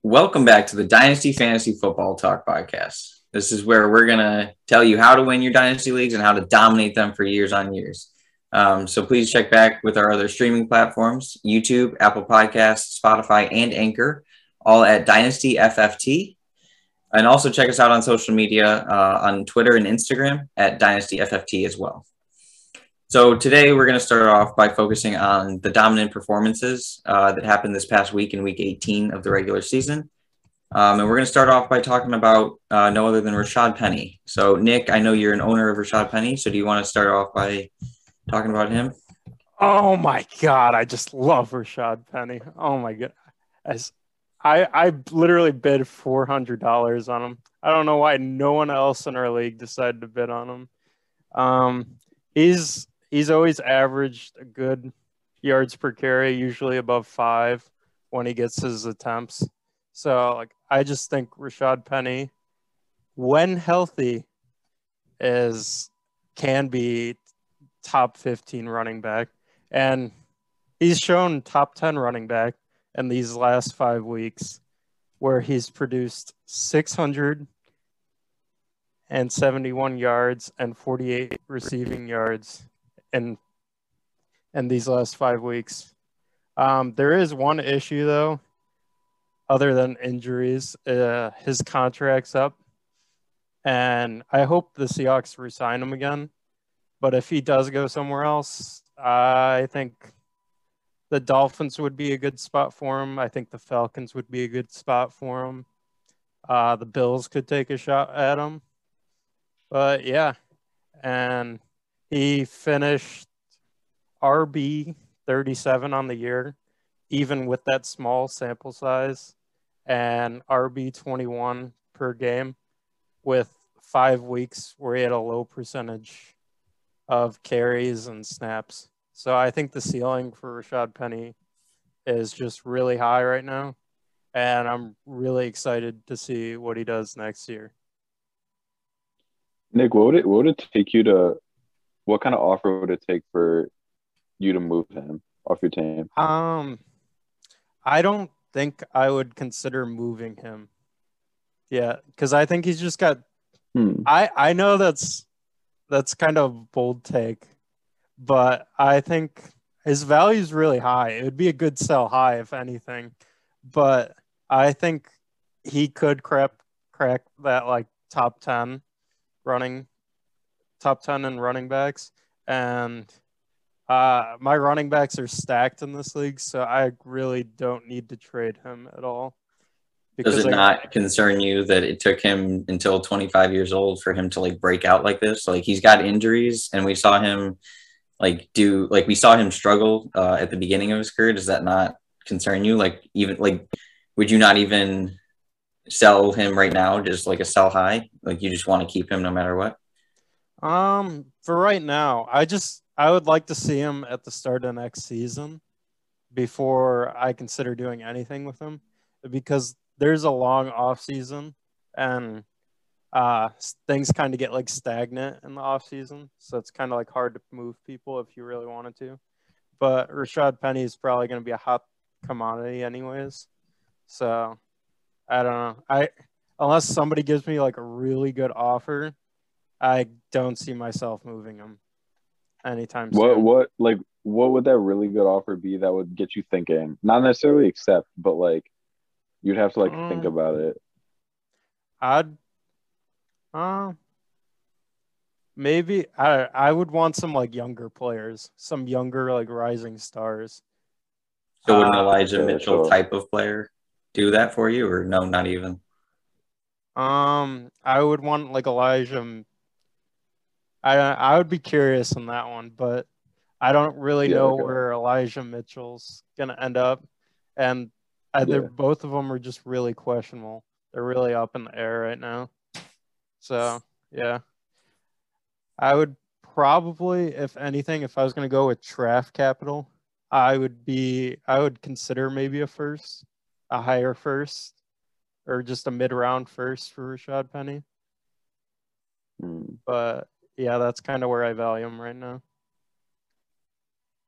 Welcome back to the Dynasty Fantasy Football Talk podcast. This is where we're going to tell you how to win your Dynasty leagues and how to dominate them for years on years. So please check back with our other streaming platforms, YouTube, Apple Podcasts, Spotify, and Anchor, all at Dynasty FFT. And also check us out on social media on Twitter and Instagram at Dynasty FFT as well. So today we're going to start off by focusing on the dominant performances that happened this past week in week 18 of the regular season. And we're going to start off by talking about no other than Rashad Penny. So Nick, I know you're an owner of Rashad Penny. So do you want to start off by talking about him? Oh my God. I just love Rashad Penny. Oh my God. I literally bid $400 on him. I don't know why no one else in our league decided to bid on him. He's always averaged a good yards per carry, usually above 5 when he gets his attempts. So I just think Rashad Penny, when healthy, can be top 15 running back. And he's shown top 10 running back in these last 5 weeks, where he's produced 671 yards and 48 receiving yards in these last 5 weeks. There is one issue, though, other than injuries. His contract's up, and I hope the Seahawks re-sign him again. But if he does go somewhere else, I think the Dolphins would be a good spot for him. I think the Falcons would be a good spot for him. The Bills could take a shot at him. But yeah, and he finished RB 37 on the year, even with that small sample size, and RB 21 per game with 5 weeks where he had a low percentage of carries and snaps. So I think the ceiling for Rashad Penny is just really high right now, and I'm really excited to see what he does next year. Nick, what would it take you to? What kind of offer would it take for you to move him off your team? I don't think I would consider moving him. Yeah, because I think he's just got. I know that's kind of a bold take, but I think his value is really high. It would be a good sell high, if anything. But I think he could crack that top 10 in running backs. And my running backs are stacked in this league, so I really don't need to trade him at all. Does it not concern you that it took him until 25 years old for him to break out like this? He's got injuries, and we saw him struggle at the beginning of his career. Does that not concern you? Would you not even sell him right now, just like a sell high? You just want to keep him no matter what? For right now, I would like to see him at the start of next season before I consider doing anything with him, because there's a long off season, and things kind of get stagnant in the off season. So it's kind of hard to move people if you really wanted to. But Rashad Penny is probably going to be a hot commodity anyways. So I don't know. Unless somebody gives me a really good offer, I don't see myself moving him anytime soon. What would that really good offer be that would get you thinking? Not necessarily accept, but you'd have to think about it. Maybe I would want some younger players, some younger rising stars. So would an Elijah Mitchell type of player do that for you, or no, not even? I would want Elijah. I would be curious on that one, but I don't really know where Elijah Mitchell's gonna end up, and both of them are just really questionable. They're really up in the air right now. So yeah, I would probably, if anything, if I was gonna go with draft capital, I would consider maybe a higher first, or just a mid-round first for Rashad Penny. But yeah, that's kind of where I value him right now.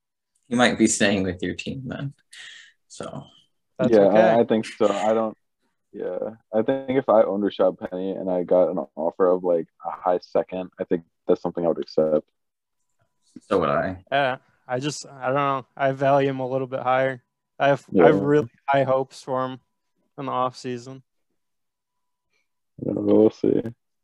You might be staying with your team then. So that's okay. I think so. I don't. Yeah, I think if I owned Rashad Penny and I got an offer of like a high second, I think that's something I would accept. So would I. Yeah, I don't know. I value him a little bit higher. I have Yeah, really high hopes for him in the off season. yeah, we'll see.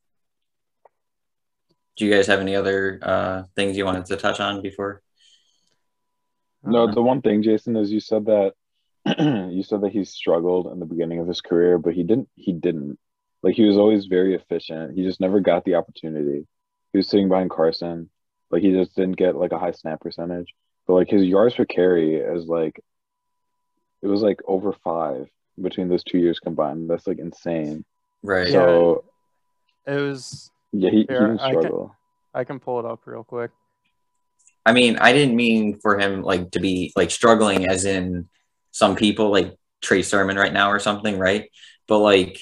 Do you guys have any other things you wanted to touch on before? No, the one thing, Jason, is you said that you said that he struggled in the beginning of his career, but he didn't. He didn't. Like he was always very efficient. He just never got the opportunity. He was sitting behind Carson, like he just didn't get like a high snap percentage. But like his yards per carry is like it was like over 5 between those 2 years combined. That's like insane. Right. So It was yeah, he here. didn't struggle. I can pull it up real quick. I mean, I didn't mean for him like to be like struggling as in some people like Trey Sermon right now or something, right? But like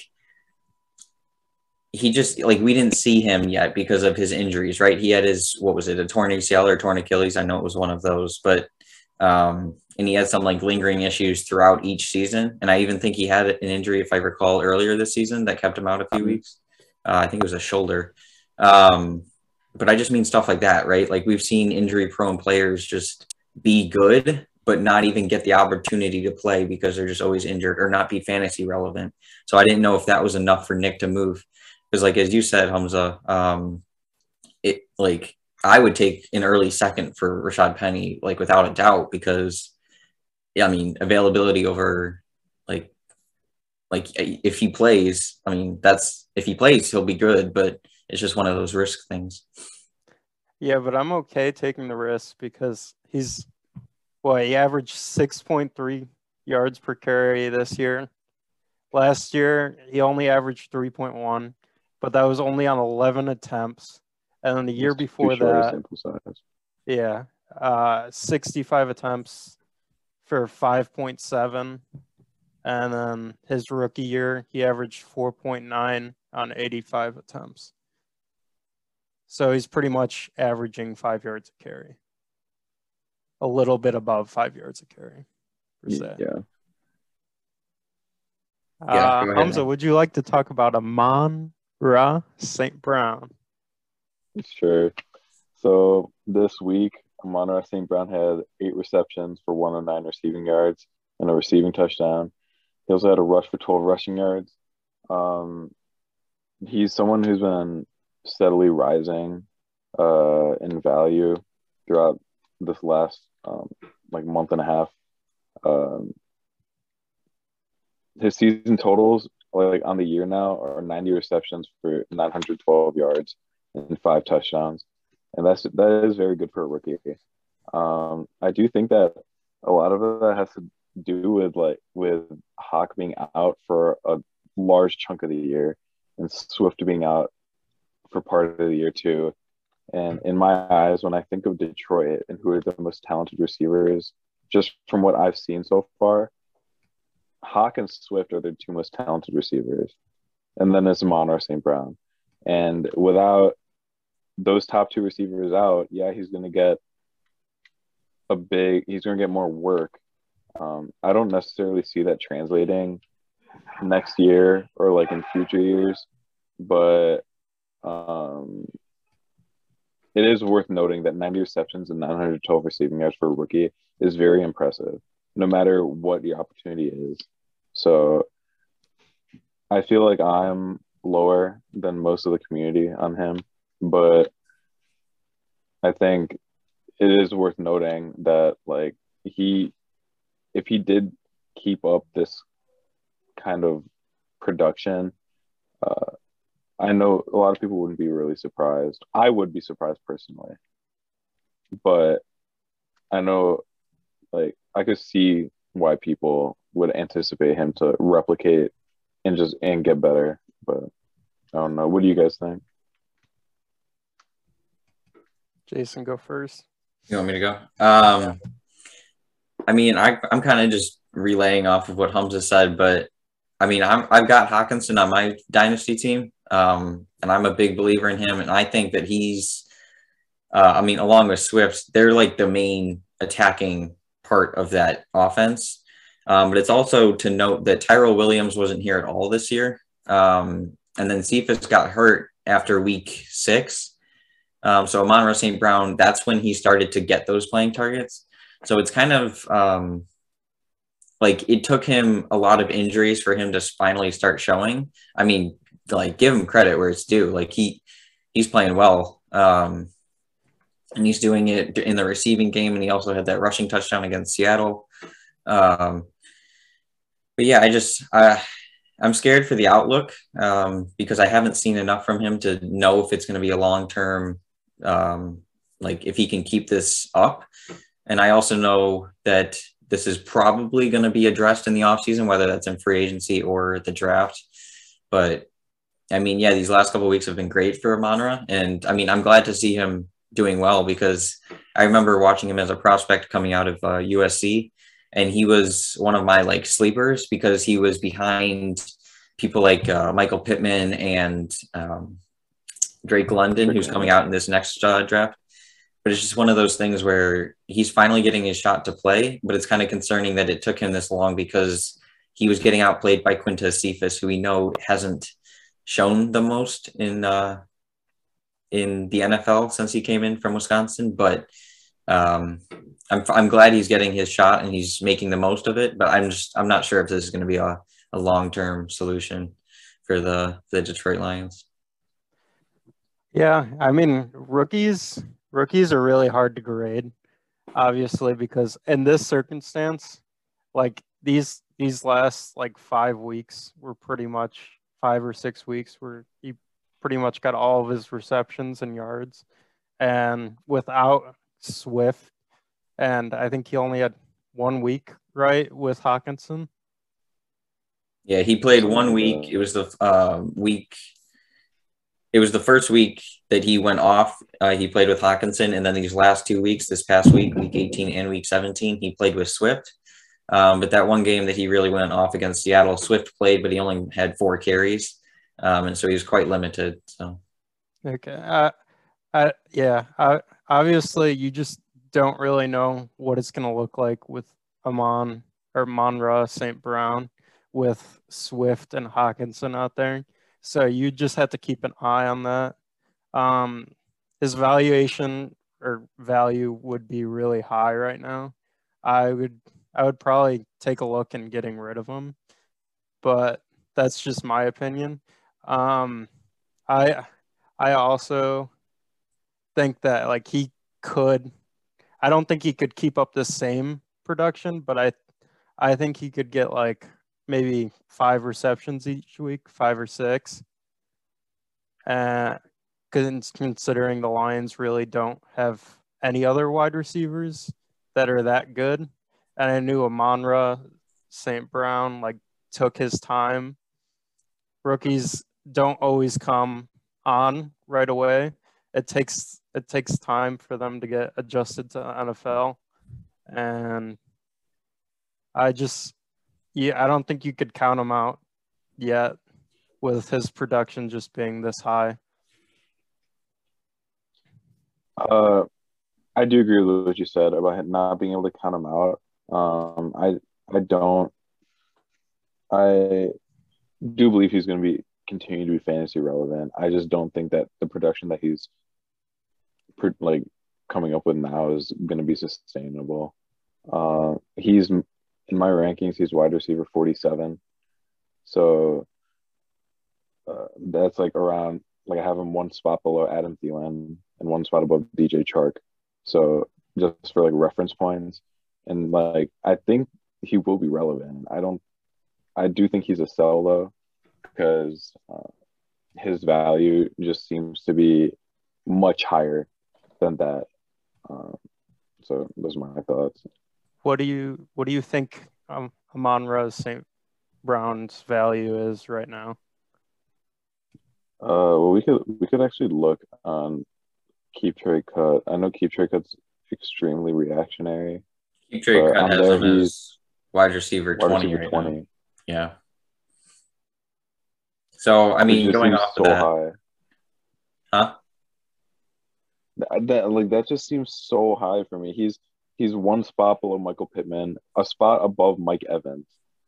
he just like we didn't see him yet because of his injuries, right? He had his what was it, a torn ACL or torn Achilles? I know it was one of those, but and he had some like lingering issues throughout each season. And I even think he had an injury, if I recall, earlier this season that kept him out a few weeks. I think it was a shoulder. But I just mean stuff like that, right? Like we've seen injury-prone players just be good, but not even get the opportunity to play because they're just always injured or not be fantasy relevant. So I didn't know if that was enough for Nick to move. Because like as you said, Hamza, it like I would take an early second for Rashad Penny, like without a doubt, because yeah, I mean availability over like if he plays, I mean that's if he plays, he'll be good, but it's just one of those risk things. Yeah, but I'm okay taking the risk because he averaged 6.3 yards per carry this year. Last year, he only averaged 3.1, but that was only on 11 attempts. And then the year before that, sample size. yeah, 65 attempts for 5.7. And then his rookie year, he averaged 4.9 on 85 attempts. So he's pretty much averaging 5 yards a carry. A little bit above 5 yards a carry, per se. Yeah. Hamza, would you like to talk about Amon-Ra St. Brown? Sure. So this week, Amon-Ra St. Brown had 8 receptions for 109 receiving yards and a receiving touchdown. He also had a rush for 12 rushing yards. He's someone who's been steadily rising in value throughout this last like month and a half. His season totals like on the year now are 90 receptions for 912 yards and 5 touchdowns, and that is very good for a rookie. I do think that a lot of that has to do with Hawk being out for a large chunk of the year and Swift being out for part of the year too. And in my eyes, when I think of Detroit and who are the most talented receivers, just from what I've seen so far, Hawk and Swift are the 2 most talented receivers. And then there's Amon-Ra St. Brown. And without those top 2 receivers out, yeah, he's going to get more work. I don't necessarily see that translating next year or like in future years, but it is worth noting that 90 receptions and 912 receiving yards for a rookie is very impressive, no matter what the opportunity is. So I feel like I'm lower than most of the community on him, but I think it is worth noting that like if he did keep up this kind of production, I know a lot of people wouldn't be really surprised. I would be surprised personally, but I know like I could see why people would anticipate him to replicate and get better. But I don't know. What do you guys think? Jason, go first. You want me to go? I mean, I'm kind of just relaying off of what Hamza said, but I mean, I've got Hockenson on my dynasty team, and I'm a big believer in him, and I think that he's, I mean, along with Swift, they're like the main attacking part of that offense. But it's also to note that Tyrell Williams wasn't here at all this year. And then Cephas got hurt after week 6. So Amon-Ra St. Brown, that's when he started to get those playing targets. So it's kind of like it took him a lot of injuries for him to finally start showing. I mean, like give him credit where it's due. Like he's playing well. And he's doing it in the receiving game. And he also had that rushing touchdown against Seattle. But yeah, I'm scared for the outlook because I haven't seen enough from him to know if it's going to be a long-term, like if he can keep this up. And I also know that this is probably going to be addressed in the offseason, whether that's in free agency or the draft. But I mean, yeah, these last couple of weeks have been great for Amon-Ra. And I mean, I'm glad to see him doing well because I remember watching him as a prospect coming out of USC. And he was one of my like sleepers because he was behind people like Michael Pittman and Drake London, who's coming out in this next draft. But it's just one of those things where he's finally getting his shot to play, but it's kind of concerning that it took him this long because he was getting outplayed by Quintez Cephas, who we know hasn't shown the most in the NFL since he came in from Wisconsin. But I'm glad he's getting his shot and he's making the most of it. But I'm not sure if this is going to be a long-term solution for the Detroit Lions. Yeah, I mean, rookies are really hard to grade, obviously, because in this circumstance, like these last like 5 weeks were pretty much 5 or 6 weeks where he pretty much got all of his receptions and yards, and without Swift, and I think he only had 1 week, right, with Hockenson. Yeah, he played 1 week. It was the week. It was the first week that he went off. He played with Hockenson, and then these last 2 weeks, this past week, week 18 and week 17, he played with Swift. But that one game that he really went off against Seattle, Swift played, but he only had 4 carries, and so he was quite limited. So, okay, obviously, you just don't really know what it's going to look like with Amon-Ra St. Brown with Swift and Hockenson out there. So you just have to keep an eye on that. His valuation or value would be really high right now. I would probably take a look in getting rid of him, but that's just my opinion. I also think that like I don't think he could keep up the same production, but I think he could get like maybe 5 receptions each week, 5 or 6. Considering the Lions really don't have any other wide receivers that are that good. And I knew Amon-Ra St. Brown like took his time. Rookies don't always come on right away. It takes time for them to get adjusted to NFL. And I don't think you could count him out yet with his production just being this high. I do agree with what you said about not being able to count him out. I do believe he's going to continue to be fantasy relevant. I just don't think that the production that he's like coming up with now is going to be sustainable. He's in my rankings, he's wide receiver 47. So that's like around, like I have him 1 spot below Adam Thielen and 1 spot above DJ Chark. So just for like reference points, and like I think he will be relevant. I do think he's a sell though, because his value just seems to be much higher than that. So those are my thoughts. What do you think Amon-Ra St. Brown's value is right now? Well, we could actually look on Keep Trade Cut. I know Keep Trade Cut's extremely reactionary. Keep Trade Cut has him as wide receiver 20 right now. Yeah. So I mean, going off so of that, high. Huh? That just seems so high for me. He's one spot below Michael Pittman, a spot above Mike Evans.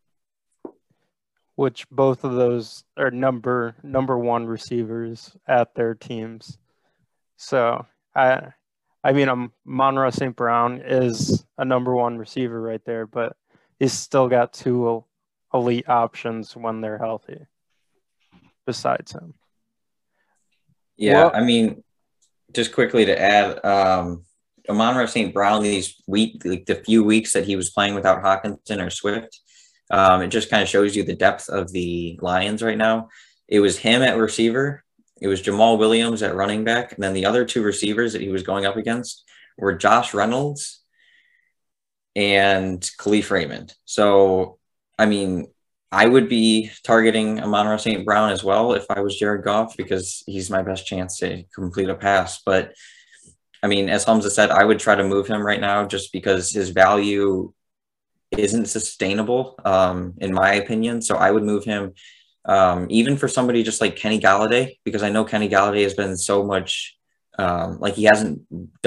which both of those are number one receivers at their teams. So I mean, Monroe St. Brown is a number one receiver right there, but he's still got two elite options when they're healthy besides him. Yeah, I mean, just quickly to add, Amon-Ra St. Brown, the few weeks that he was playing without Hockenson or Swift, it just kind of shows you the depth of the Lions right now. It was him at receiver. It was Jamal Williams at running back. And then the other two receivers that he was going up against were Josh Reynolds and Khalif Raymond. So, I mean, I would be targeting Amon-Ra St. Brown as well if I was Jared Goff, because he's my best chance to complete a pass. But, I mean, as Hamza said, I would try to move him right now just because his value isn't sustainable, in my opinion. So I would move him, even for somebody just like Kenny Galladay, because I know Kenny Galladay has been so much, he hasn't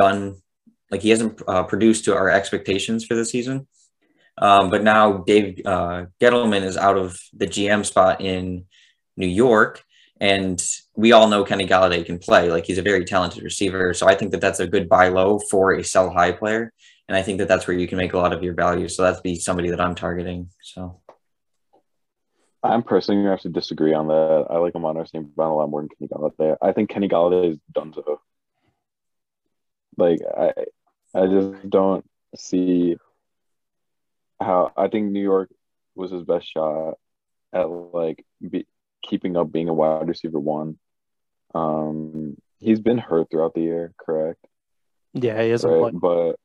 produced to our expectations for the season. But now Dave Gettleman is out of the GM spot in New York, and we all know Kenny Galladay can play. Like, he's a very talented receiver. So I think that that's a good buy low for a sell high player. And I think that that's where you can make a lot of your value. So that'd be somebody that I'm targeting. So I'm personally going to have to disagree on that. I like Amon-Ra St. Brown a lot more than Kenny Galladay. I think Kenny Galladay is donezo. Like, I just don't see how. I think New York was his best shot at keeping up being a wide receiver one. He's been hurt throughout the year, correct? Yeah, he hasn't played.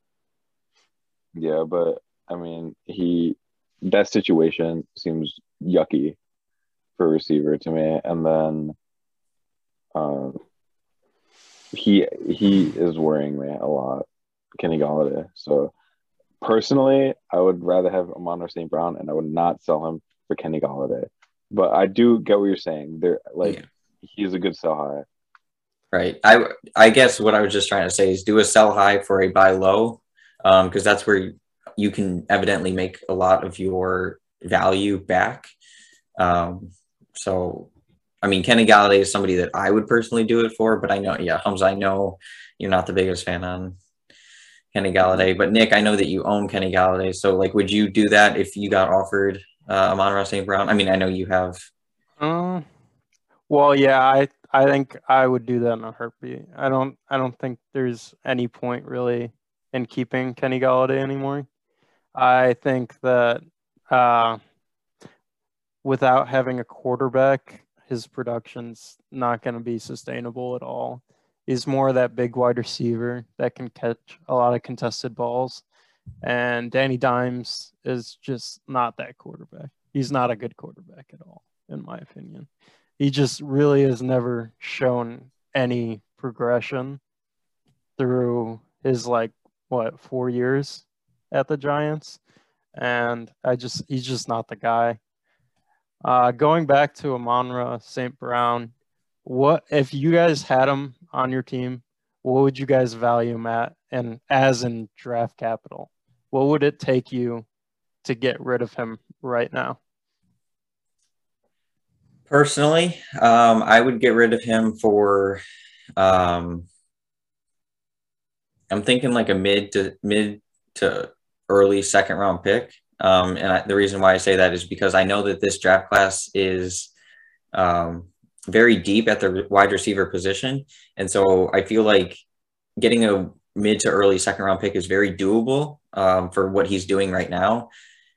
But I mean, that situation seems yucky for a receiver to me. And then he is worrying me a lot, Kenny Galladay. So personally, I would rather have Amon-Ra St. Brown, and I would not sell him for Kenny Galladay. But I do get what you're saying. He's a good sell high. Right. I guess what I was just trying to say is do a sell high for a buy low, because that's where you can evidently make a lot of your value back. So, I mean, Kenny Galladay is somebody that I would personally do it for, but I know, Hamza, I know you're not the biggest fan on Kenny Galladay, but Nick, I know that you own Kenny Galladay. So, would you do that if you got offered Amon-Ra St. Brown? I mean, I know you have. Well, yeah, I think I would do that in a heartbeat. I don't think there's any point really in keeping Kenny Galladay anymore. I think that without having a quarterback, his production's not going to be sustainable at all. He's more of that big wide receiver that can catch a lot of contested balls. And Danny Dimes is just not that quarterback. He's not a good quarterback at all, in my opinion. He just really has never shown any progression through his 4 years at the Giants. And he's just not the guy. Going back to Amon-Ra St. Brown, what if you guys had him on your team, what would you guys value him at, and as in draft capital? What would it take you to get rid of him right now? Personally, I would get rid of him for I'm thinking like a mid to early second round pick. The reason why I say that is because I know that this draft class is very deep at the wide receiver position. And so I feel like getting a mid to early second round pick is very doable for what he's doing right now.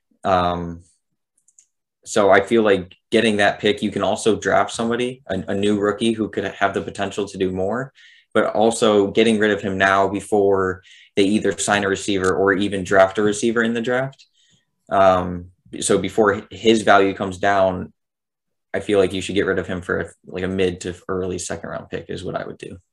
So I feel like getting that pick, you can also draft somebody, a new rookie who could have the potential to do more, but also getting rid of him now before they either sign a receiver or even draft a receiver in the draft. So before his value comes down, I feel like you should get rid of him for a mid to early second round pick is what I would do.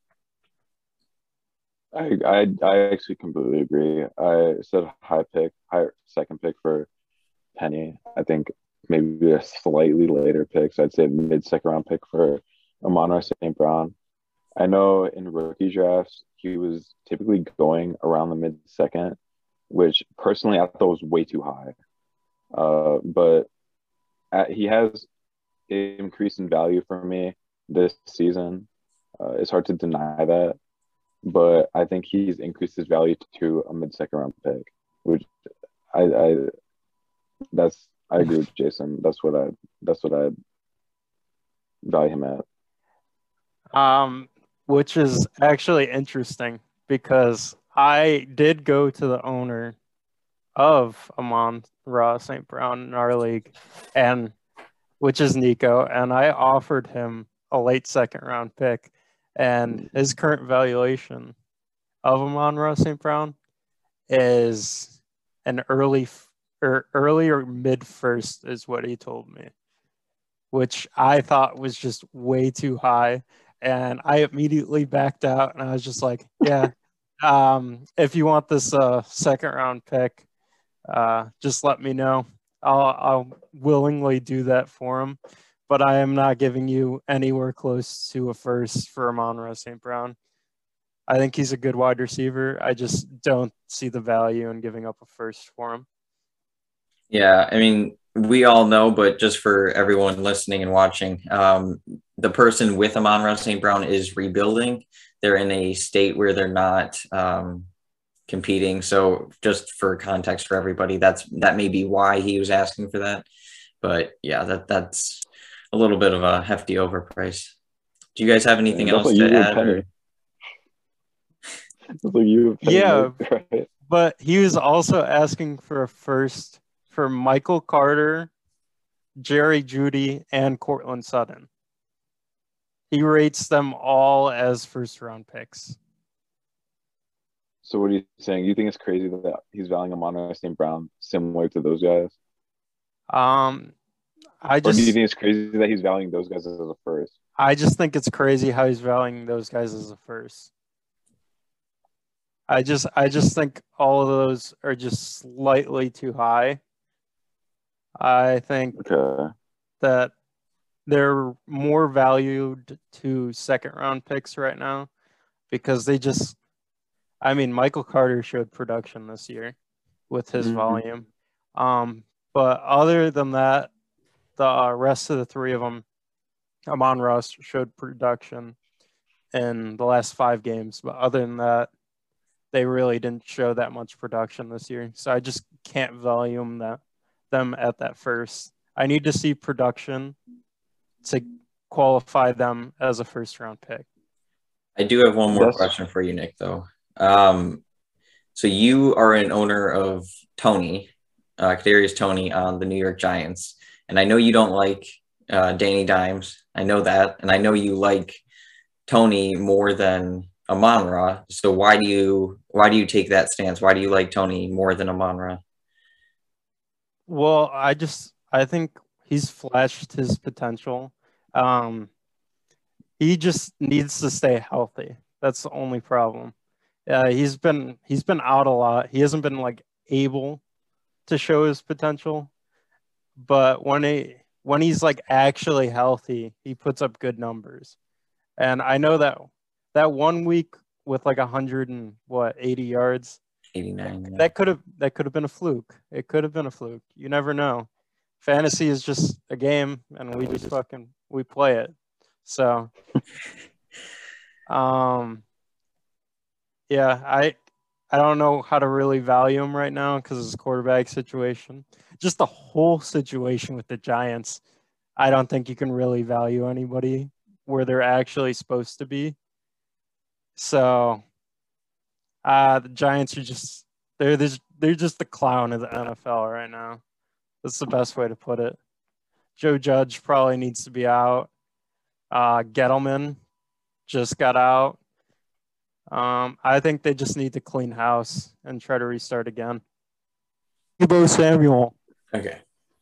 I actually completely agree. I said high second pick for Penny. I think maybe a slightly later pick. So I'd say mid second round pick for Amon-Ra St. Brown. I know in rookie drafts, he was typically going around the mid second. which personally I thought was way too high. But he has increased in value for me this season. It's hard to deny that, but I think he's increased his value to a mid-second round pick, which I agree with Jason. That's what I value him at. Which is actually interesting because I did go to the owner of Amon-Ra St. Brown in our league, and which is Nico, and I offered him a late second round pick, and his current valuation of Amon-Ra St. Brown is an early or mid first is what he told me, which I thought was just way too high. And I immediately backed out, and I was just like, yeah, if you want this second round pick, just let me know. I'll willingly do that for him, but I am not giving you anywhere close to a first for Amon-Ra St. Brown. I think he's a good wide receiver. I just don't see the value in giving up a first for him. Yeah, I mean, we all know, but just for everyone listening and watching, the person with Amon-Ra St. Brown is rebuilding. They're in a state where they're not competing. So just for context for everybody, that may be why he was asking for that. But yeah, that's a little bit of a hefty overprice. Do you guys have anything else to add? Yeah, right? But he was also asking for a first for Michael Carter, Jerry Jeudy, and Courtland Sutton. He rates them all as first-round picks. So what are you saying? You think it's crazy that he's valuing Amon-Ra St. Brown similar to those guys? Or do you think it's crazy that he's valuing those guys as a first? I just think it's crazy how he's valuing those guys as a first. I just think all of those are just slightly too high. I think that they're more valued to second round picks right now because Michael Carter showed production this year with his volume. But other than that, the rest of the three of them, Amon-Ra showed production in the last 5 games. But other than that, they really didn't show that much production this year. So I just can't value them at that first. I need to see production to qualify them as a first-round pick. I do have one more question for you, Nick, though. So you are an owner of Tony, Kadarius Toney on the New York Giants. And I know you don't like Danny Dimes. I know that. And I know you like Tony more than Amon-Ra. So why do you take that stance? Why do you like Tony more than Amon-Ra? Well, I think he's flashed his potential. He just needs to stay healthy. That's the only problem. He's been out a lot. He hasn't been able to show his potential. But when he's actually healthy, he puts up good numbers. And I know that 1 week with 180 yards, 89. That could have been a fluke. It could have been a fluke. You never know. Fantasy is just a game, and we play it. So, yeah, I don't know how to really value him right now because of his quarterback situation. Just the whole situation with the Giants, I don't think you can really value anybody where they're actually supposed to be. So, the Giants are just they're just the clown of the NFL right now. That's the best way to put it. Joe Judge probably needs to be out. Gettleman just got out. I think they just need to clean house and try to restart again. Deebo Samuel. Okay.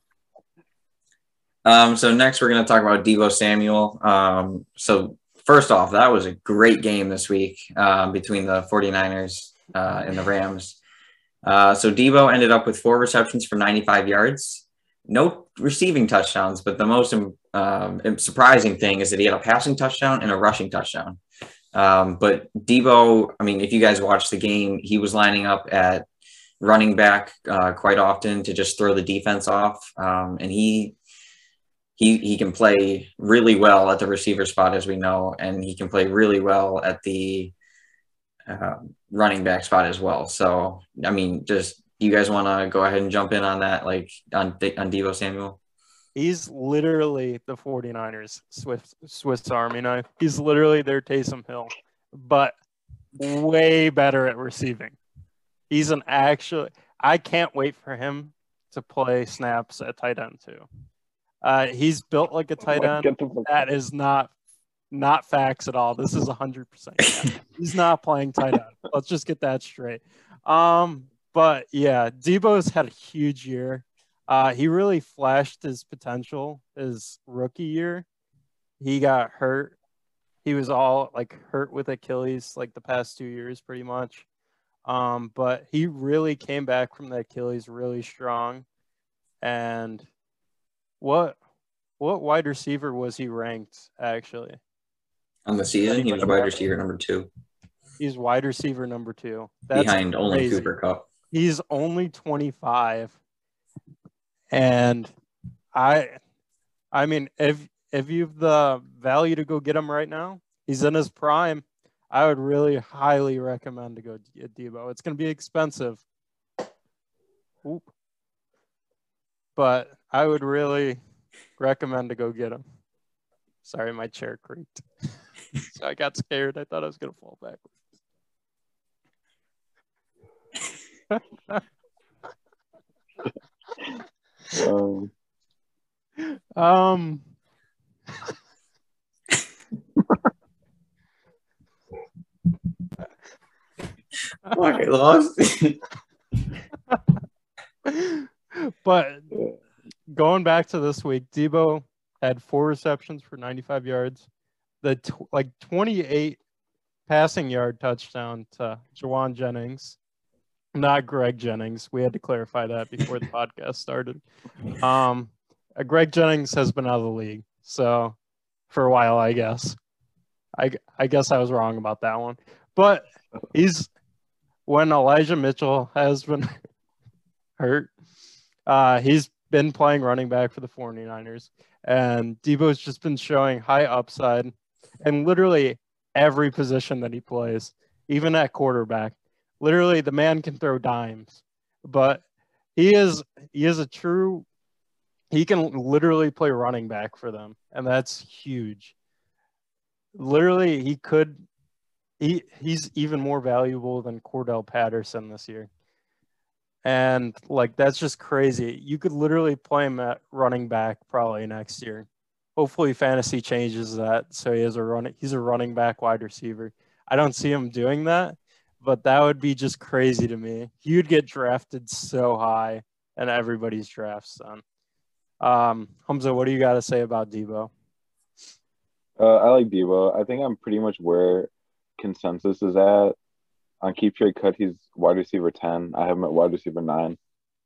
So next we're going to talk about Deebo Samuel. So first off, that was a great game this week between the 49ers and the Rams. So Deebo ended up with 4 receptions for 95 yards. No receiving touchdowns, but the most surprising thing is that he had a passing touchdown and a rushing touchdown. But Deebo, I mean, if you guys watched the game, he was lining up at running back quite often to just throw the defense off. And he can play really well at the receiver spot, as we know, and he can play really well at the running back spot as well. So, I mean, just do you guys want to go ahead and jump in on that, like on Deebo Samuel? He's literally the 49ers Swiss Army knife. He's literally their Taysom Hill, but way better at receiving. He's I can't wait for him to play snaps at tight end too. He's built like a tight end. That is not facts at all. This is 100%. He's not playing tight end. Let's just get that straight. But yeah, Deebo's had a huge year. He really flashed his potential his rookie year. He got hurt. He was all like hurt with Achilles like the past 2 years pretty much. But he really came back from the Achilles really strong. And what wide receiver was he ranked actually? On the season, he was wide receiver number 2. He's wide receiver number 2. That's behind only crazy. Cooper Kupp. He's only 25. And I mean, if you've the value to go get him right now, he's in his prime. I would really highly recommend to go get Deebo. It's going to be expensive. Oop. But I would really recommend to go get him. Sorry, my chair creaked. So I got scared. I thought I was going to fall backwards. Okay, lost. But going back to this week, Deebo had 4 receptions for 95 yards. The 28 passing yard touchdown to Jauan Jennings, not Greg Jennings. We had to clarify that before the podcast started. Greg Jennings has been out of the league, so for a while, I guess. I guess I was wrong about that one. But when Elijah Mitchell has been hurt, he's been playing running back for the 49ers. And Deebo's just been showing high upside in literally every position that he plays, even at quarterback. Literally, the man can throw dimes. But he can literally play running back for them, and that's huge. Literally, he's even more valuable than Cordell Patterson this year. And that's just crazy. You could literally play him at running back probably next year. Hopefully fantasy changes that so he's a running back wide receiver. I don't see him doing that, but that would be just crazy to me. He would get drafted so high in everybody's drafts then. Hamza, what do you got to say about Deebo? I like Deebo. I think I'm pretty much where consensus is at. On Keep Trade Cut, he's wide receiver 10. I have him at wide receiver 9.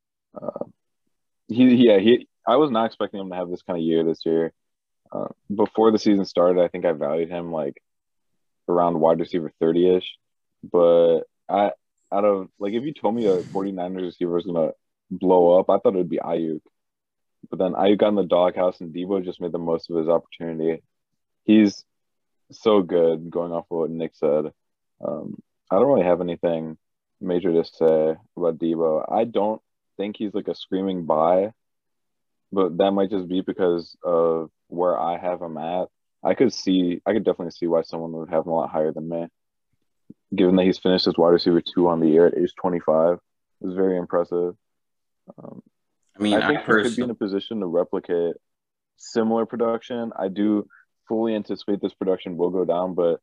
I was not expecting him to have this kind of year this year. Before the season started, I think I valued him around wide receiver 30-ish. But if you told me a 49ers receiver was going to blow up, I thought it would be Ayuk. But then Ayuk got in the doghouse, and Deebo just made the most of his opportunity. He's so good, going off of what Nick said. I don't really have anything major to say about Deebo. I don't think he's a screaming buy, but that might just be because of where I have him at. I could definitely see why someone would have him a lot higher than me, given that he's finished as wide receiver 2 on the year at age 25. It was very impressive. I think he could be in a position to replicate similar production. I do fully anticipate this production will go down, but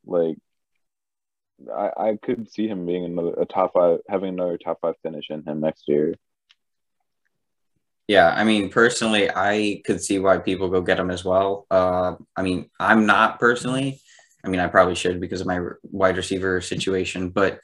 I could see him being having another top 5 finish in him next year. Yeah, I mean, personally, I could see why people go get him as well. I mean, I'm not personally. I mean, I probably should because of my wide receiver situation, but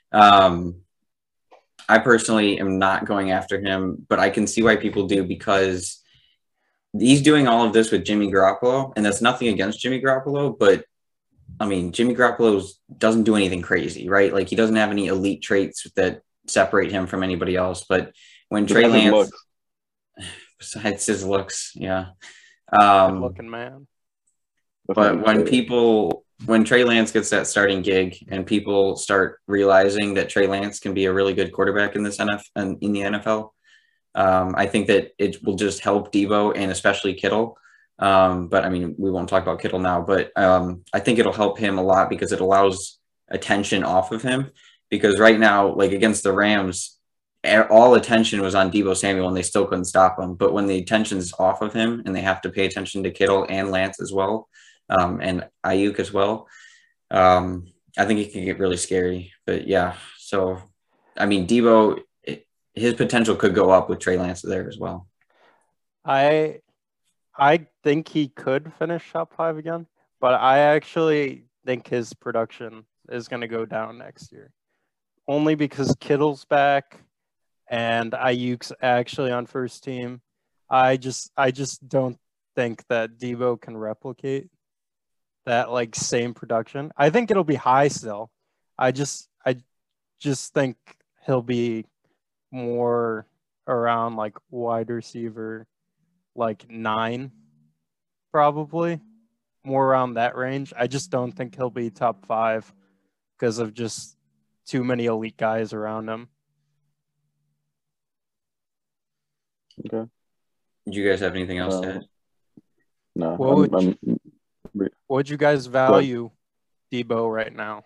I personally am not going after him, but I can see why people do because he's doing all of this with Jimmy Garoppolo, and that's nothing against Jimmy Garoppolo, but I mean, Jimmy Garoppolo doesn't do anything crazy, right? He doesn't have any elite traits that separate him from anybody else. But when Trey Lance, besides his looks, yeah. Good looking man. But when Trey Lance gets that starting gig and people start realizing that Trey Lance can be a really good quarterback in this in the NFL, I think that it will just help Deebo and especially Kittle. But I mean, we won't talk about Kittle now, but I think it'll help him a lot because it allows attention off of him. Because right now, like against the Rams, all attention was on Deebo Samuel and they still couldn't stop him. But when the attention's off of him and they have to pay attention to Kittle and Lance as well, and Ayuk as well, I think it can get really scary. But yeah, so I mean, Deebo, his potential could go up with Trey Lance there as well. I think he could finish top 5 again, but I actually think his production is going to go down next year. Only because Kittle's back and Ayuk's actually on first team. I just don't think that Deebo can replicate that like same production. I think it'll be high still. I just think he'll be more around like wide receiver like 9 probably, more around that range. I just don't think he'll be top 5 because of just too many elite guys around him. Okay. Do you guys have anything else to add? No. What would you guys value Deebo right now?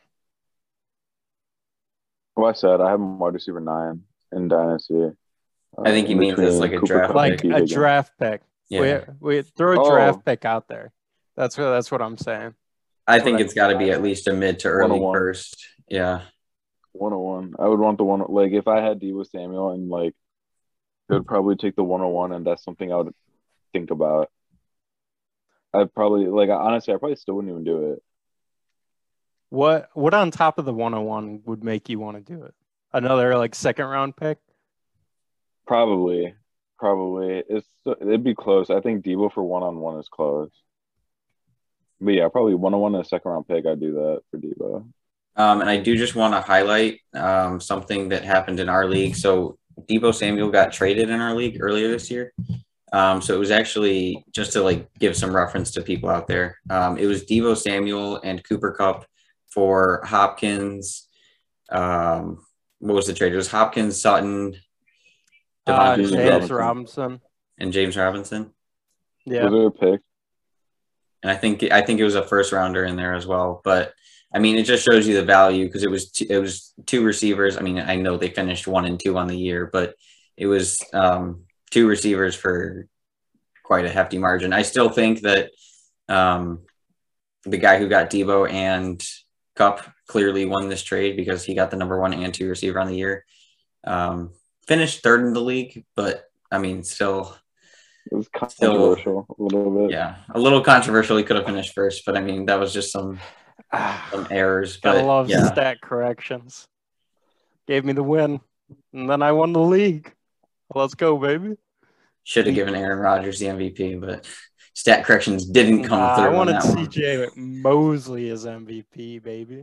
Well, I said I have him wide receiver 9 in Dynasty. I think he means it's like a draft pick. Like a draft pick. Yeah. We throw a draft pick out there. That's what I'm saying. I think it's got to be at least a mid to early first. Yeah. 101. I would want the one, like if I had Deebo Samuel and like it would probably take the 101, and that's something I would think about. I'd probably honestly I probably still wouldn't even do it. What on top of the 101 would make you want to do it? Another like second round pick? Probably. It'd be close. I think Deebo for 1-on-1 is close. But yeah, probably 1-on-1 and a second round pick. I'd do that for Deebo. And I do just want to highlight something that happened in our league. So Deebo Samuel got traded in our league earlier this year. So it was actually, just to like give some reference to people out there, it was Deebo Samuel and Cooper Kupp for Hopkins. What was the trade? It was Hopkins, Sutton, James Robinson. And James Robinson. Yeah. Was there a pick? And I think it was a first rounder in there as well. But I mean, it just shows you the value because it was 2 receivers. I mean, I know they finished 1 and 2 on the year, but it was 2 receivers for quite a hefty margin. I still think that the guy who got Deebo and Kupp clearly won this trade because he got the number 1 and 2 receiver on the year. Finished 3rd in the league, but I mean, still. It was controversial a little bit. Yeah, a little controversial. He could have finished first, but I mean, that was just some errors. But I love stat corrections. Gave me the win, and then I won the league. Let's go, baby. Should have given Aaron Rodgers the MVP, but stat corrections didn't come through. I wanted CJ Mosley as MVP, baby.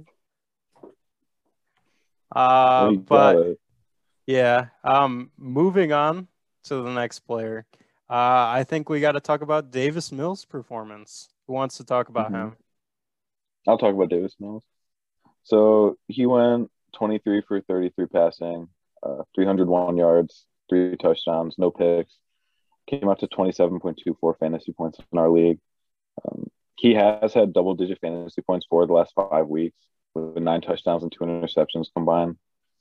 But yeah, moving on to the next player. I think we got to talk about Davis Mills' performance. Who wants to talk about him? I'll talk about Davis Mills. So he went 23 for 33 passing, 301 yards, 3 touchdowns, no picks. Came out to 27.24 fantasy points in our league. He has had double-digit fantasy points for the last 5 weeks with 9 touchdowns and 2 interceptions combined.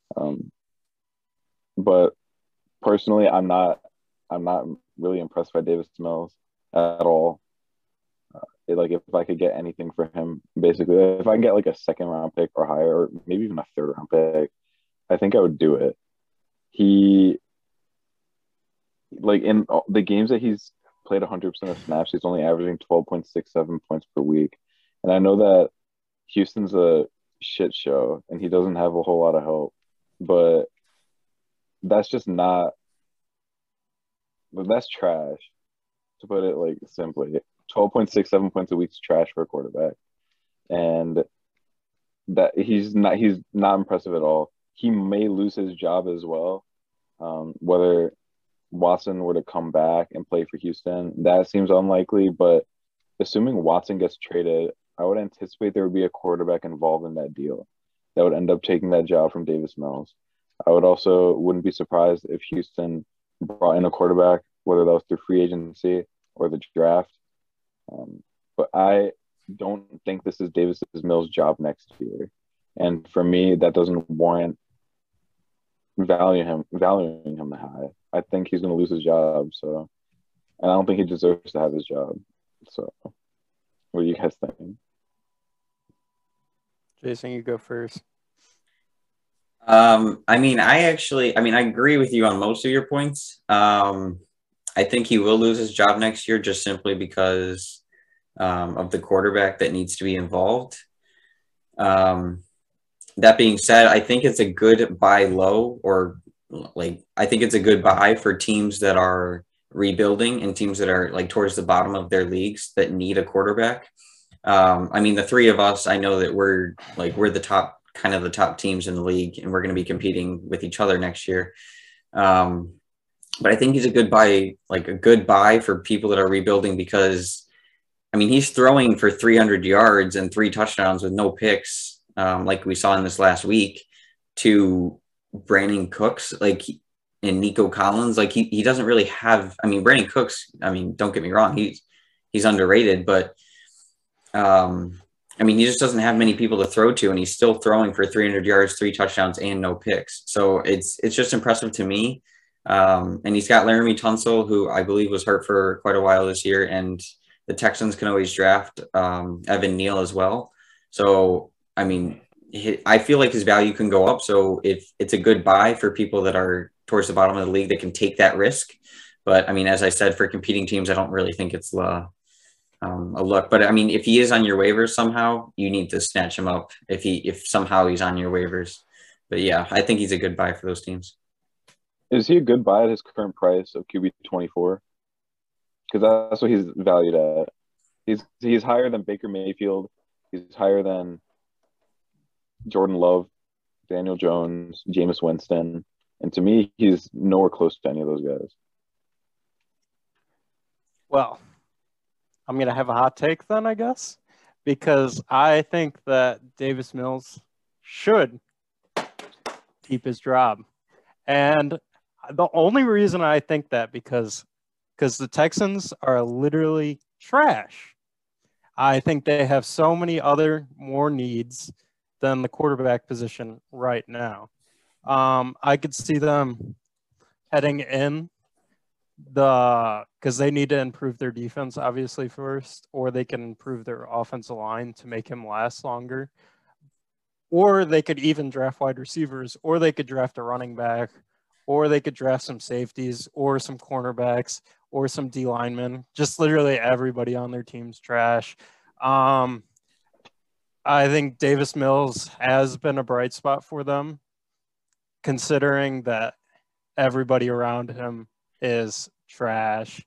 But personally, I'm not really impressed by Davis Mills at all. If I could get anything for him, basically, if I can get like a second round pick or higher, or maybe even a third round pick, I think I would do it. He, like in the games that he's played 100% of snaps, he's only averaging 12.67 points per week. And I know that Houston's a shit show and he doesn't have a whole lot of help, but that's just not. But that's trash, to put it like simply. 12.67 points a week is trash for a quarterback, and that he's not impressive at all. he may lose his job as well. Whether Watson were to come back and play for Houston, that seems unlikely. But assuming Watson gets traded, I would anticipate there would be a quarterback involved in that deal that would end up taking that job from Davis Mills. I would also wouldn't be surprised if Houston brought in a quarterback, whether that was through free agency or the draft. But I don't think this is Davis Mills' job next year. And for me, that doesn't warrant valuing him high. I think he's going to lose his job. So, and I don't think he deserves to have his job. So, what do you guys think? Jason, you go first. I agree with you on most of your points. I think he will lose his job next year just simply because of the quarterback that needs to be involved. That being said, I think it's a good buy low, or I think it's a good buy for teams that are rebuilding and teams that are like towards the bottom of their leagues that need a quarterback. The three of us, I know that we're the top teams in the league, and we're going to be competing with each other next year. But I think he's a good buy for people that are rebuilding because, he's throwing for 300 yards and 3 touchdowns with no picks, like we saw in this last week, to Brandon Cooks, and Nico Collins. He doesn't really have. Brandon Cooks. Don't get me wrong, he's underrated, but he just doesn't have many people to throw to, and he's still throwing for 300 yards, 3 touchdowns, and no picks. So it's just impressive to me. And he's got Laramie Tunsil, who I believe was hurt for quite a while this year, and the Texans can always draft Evan Neal as well. So, I feel like his value can go up. So if it's a good buy for people that are towards the bottom of the league, that can take that risk. But as I said, for competing teams, I don't really think it's a look. But if he is on your waivers somehow, you need to snatch him up if somehow he's on your waivers. But yeah, I think he's a good buy for those teams. Is he a good buy at his current price of QB 24? Because that's what he's valued at. He's higher than Baker Mayfield. He's higher than Jordan Love, Daniel Jones, Jameis Winston. And to me, he's nowhere close to any of those guys. Well, I'm going to have a hot take then, I guess, because I think that Davis Mills should keep his job. And the only reason I think that because the Texans are literally trash. I think they have so many other more needs than the quarterback position right now. I could see them heading in because they need to improve their defense, obviously, first, or they can improve their offensive line to make him last longer. Or they could even draft wide receivers, or they could draft a running back, or they could draft some safeties, or some cornerbacks, or some D linemen. Just literally everybody on their team's trash. I think Davis Mills has been a bright spot for them, considering that everybody around him is trash.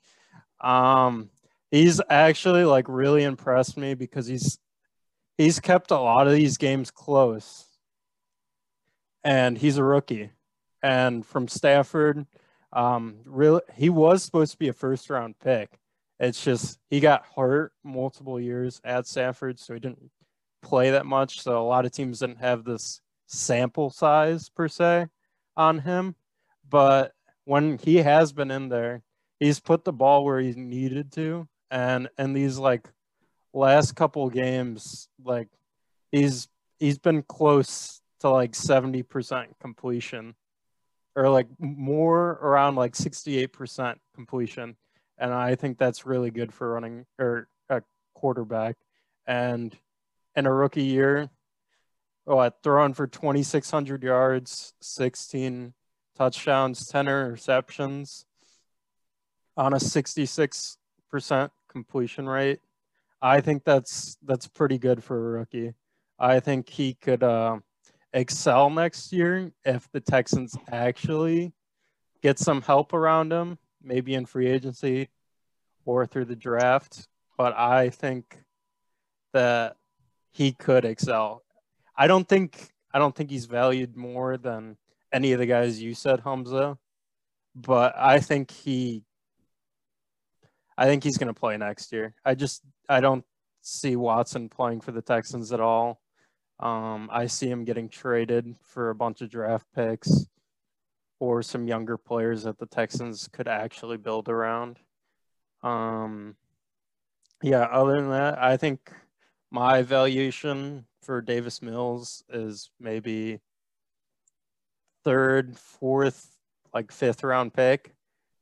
He's actually really impressed me because he's kept a lot of these games close, and he's a rookie. And from Stafford, he was supposed to be a first-round pick. It's just he got hurt multiple years at Stafford, so he didn't play that much. So a lot of teams didn't have this sample size, per se, on him. But when he has been in there, he's put the ball where he needed to. And in these, last couple games, he's been close to 70% completion, or more around 68% completion. And I think that's really good for running or a quarterback. And in a rookie year, throwing for 2,600 yards, 16 touchdowns, 10 interceptions on a 66% completion rate. I think that's pretty good for a rookie. I think he could excel next year if the Texans actually get some help around him, maybe in free agency or through the draft. But I think that he could excel. I don't think I don't think he's valued more than any of the guys you said, Hamza. But I think he's going to play next year. I don't see Watson playing for the Texans at all. I see him getting traded for a bunch of draft picks or some younger players that the Texans could actually build around. Other than that, I think my valuation for Davis Mills is maybe third, fourth, like fifth round pick.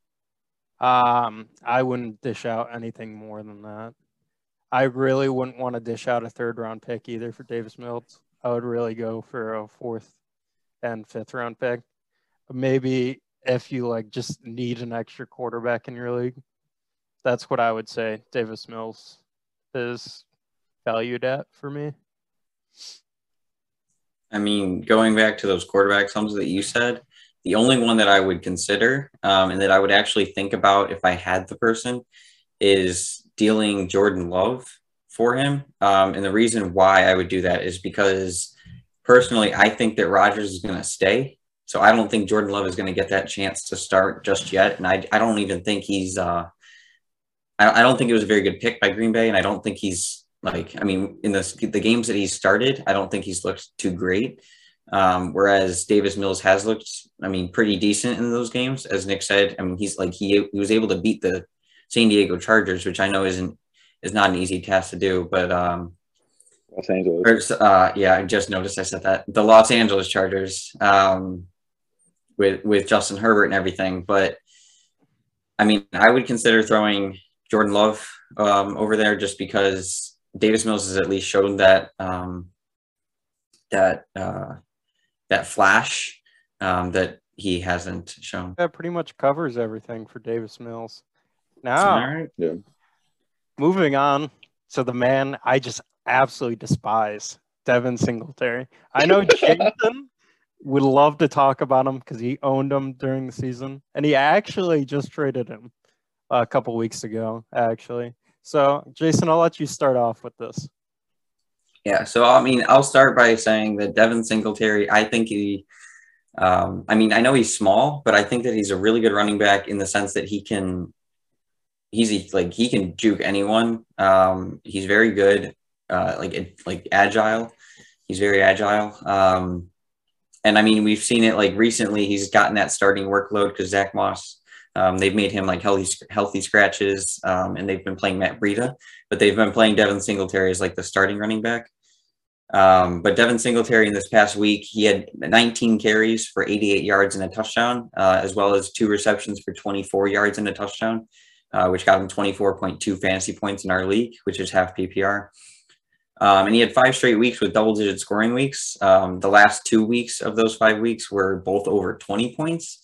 I wouldn't dish out anything more than that. I really wouldn't want to dish out a third round pick either for Davis Mills. I would really go for a fourth and fifth round pick. Maybe if you like just need an extra quarterback in your league, that's what I would say Davis Mills is valued at for me. I mean, going back to those quarterback sums that you said, the only one that I would consider and that I would actually think about if I had the person is dealing Jordan Love for him. And the reason why I would do that is because personally, I think that Rodgers is going to stay. So I don't think Jordan Love is going to get that chance to start just yet. And I don't even think he's I don't think it was a very good pick by Green Bay. And I don't think he's in the games that he's started, I don't think he's looked too great. Whereas Davis Mills has looked, pretty decent in those games. As Nick said, he was able to beat the San Diego Chargers, which I know is not an easy task to do, but Los Angeles. I just noticed I said that the Los Angeles Chargers with Justin Herbert and everything. But I would consider throwing Jordan Love over there just because Davis Mills has at least shown that that flash that he hasn't shown. That pretty much covers everything for Davis Mills. Now, moving on to the man I just absolutely despise, Devin Singletary. I know Jason would love to talk about him because he owned him during the season, and he actually just traded him a couple weeks ago, actually. So, Jason, I'll let you start off with this. Yeah, so I'll start by saying that Devin Singletary, I think I know he's small, but I think that he's a really good running back in the sense that he can juke anyone. He's very good, agile. He's very agile. And we've seen it recently. He's gotten that starting workload because Zach Moss. They've made him healthy scratches, and they've been playing Matt Breida, but they've been playing Devin Singletary as the starting running back. But Devin Singletary in this past week, he had 19 carries for 88 yards and a touchdown, as well as 2 receptions for 24 yards and a touchdown, which got him 24.2 fantasy points in our league, which is half PPR. And he had 5 straight weeks with double-digit scoring weeks. The last 2 weeks of those 5 weeks were both over 20 points.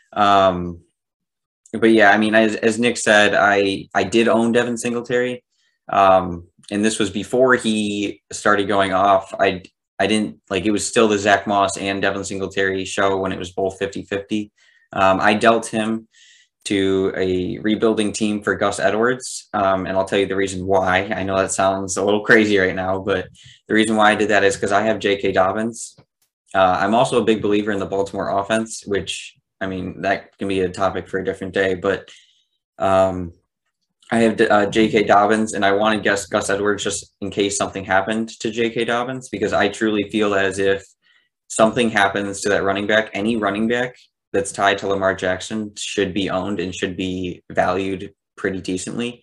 But yeah, as Nick said, I did own Devin Singletary. And this was before he started going off. I didn't it was still the Zach Moss and Devin Singletary show when it was both 50-50. I dealt him to a rebuilding team for Gus Edwards. And I'll tell you the reason why. I know that sounds a little crazy right now, but the reason why I did that is because I have J.K. Dobbins. I'm also a big believer in the Baltimore offense, which that can be a topic for a different day, but I have J.K. Dobbins, and I wanted Gus Edwards just in case something happened to J.K. Dobbins, because I truly feel as if something happens to that running back, any running back that's tied to Lamar Jackson should be owned and should be valued pretty decently.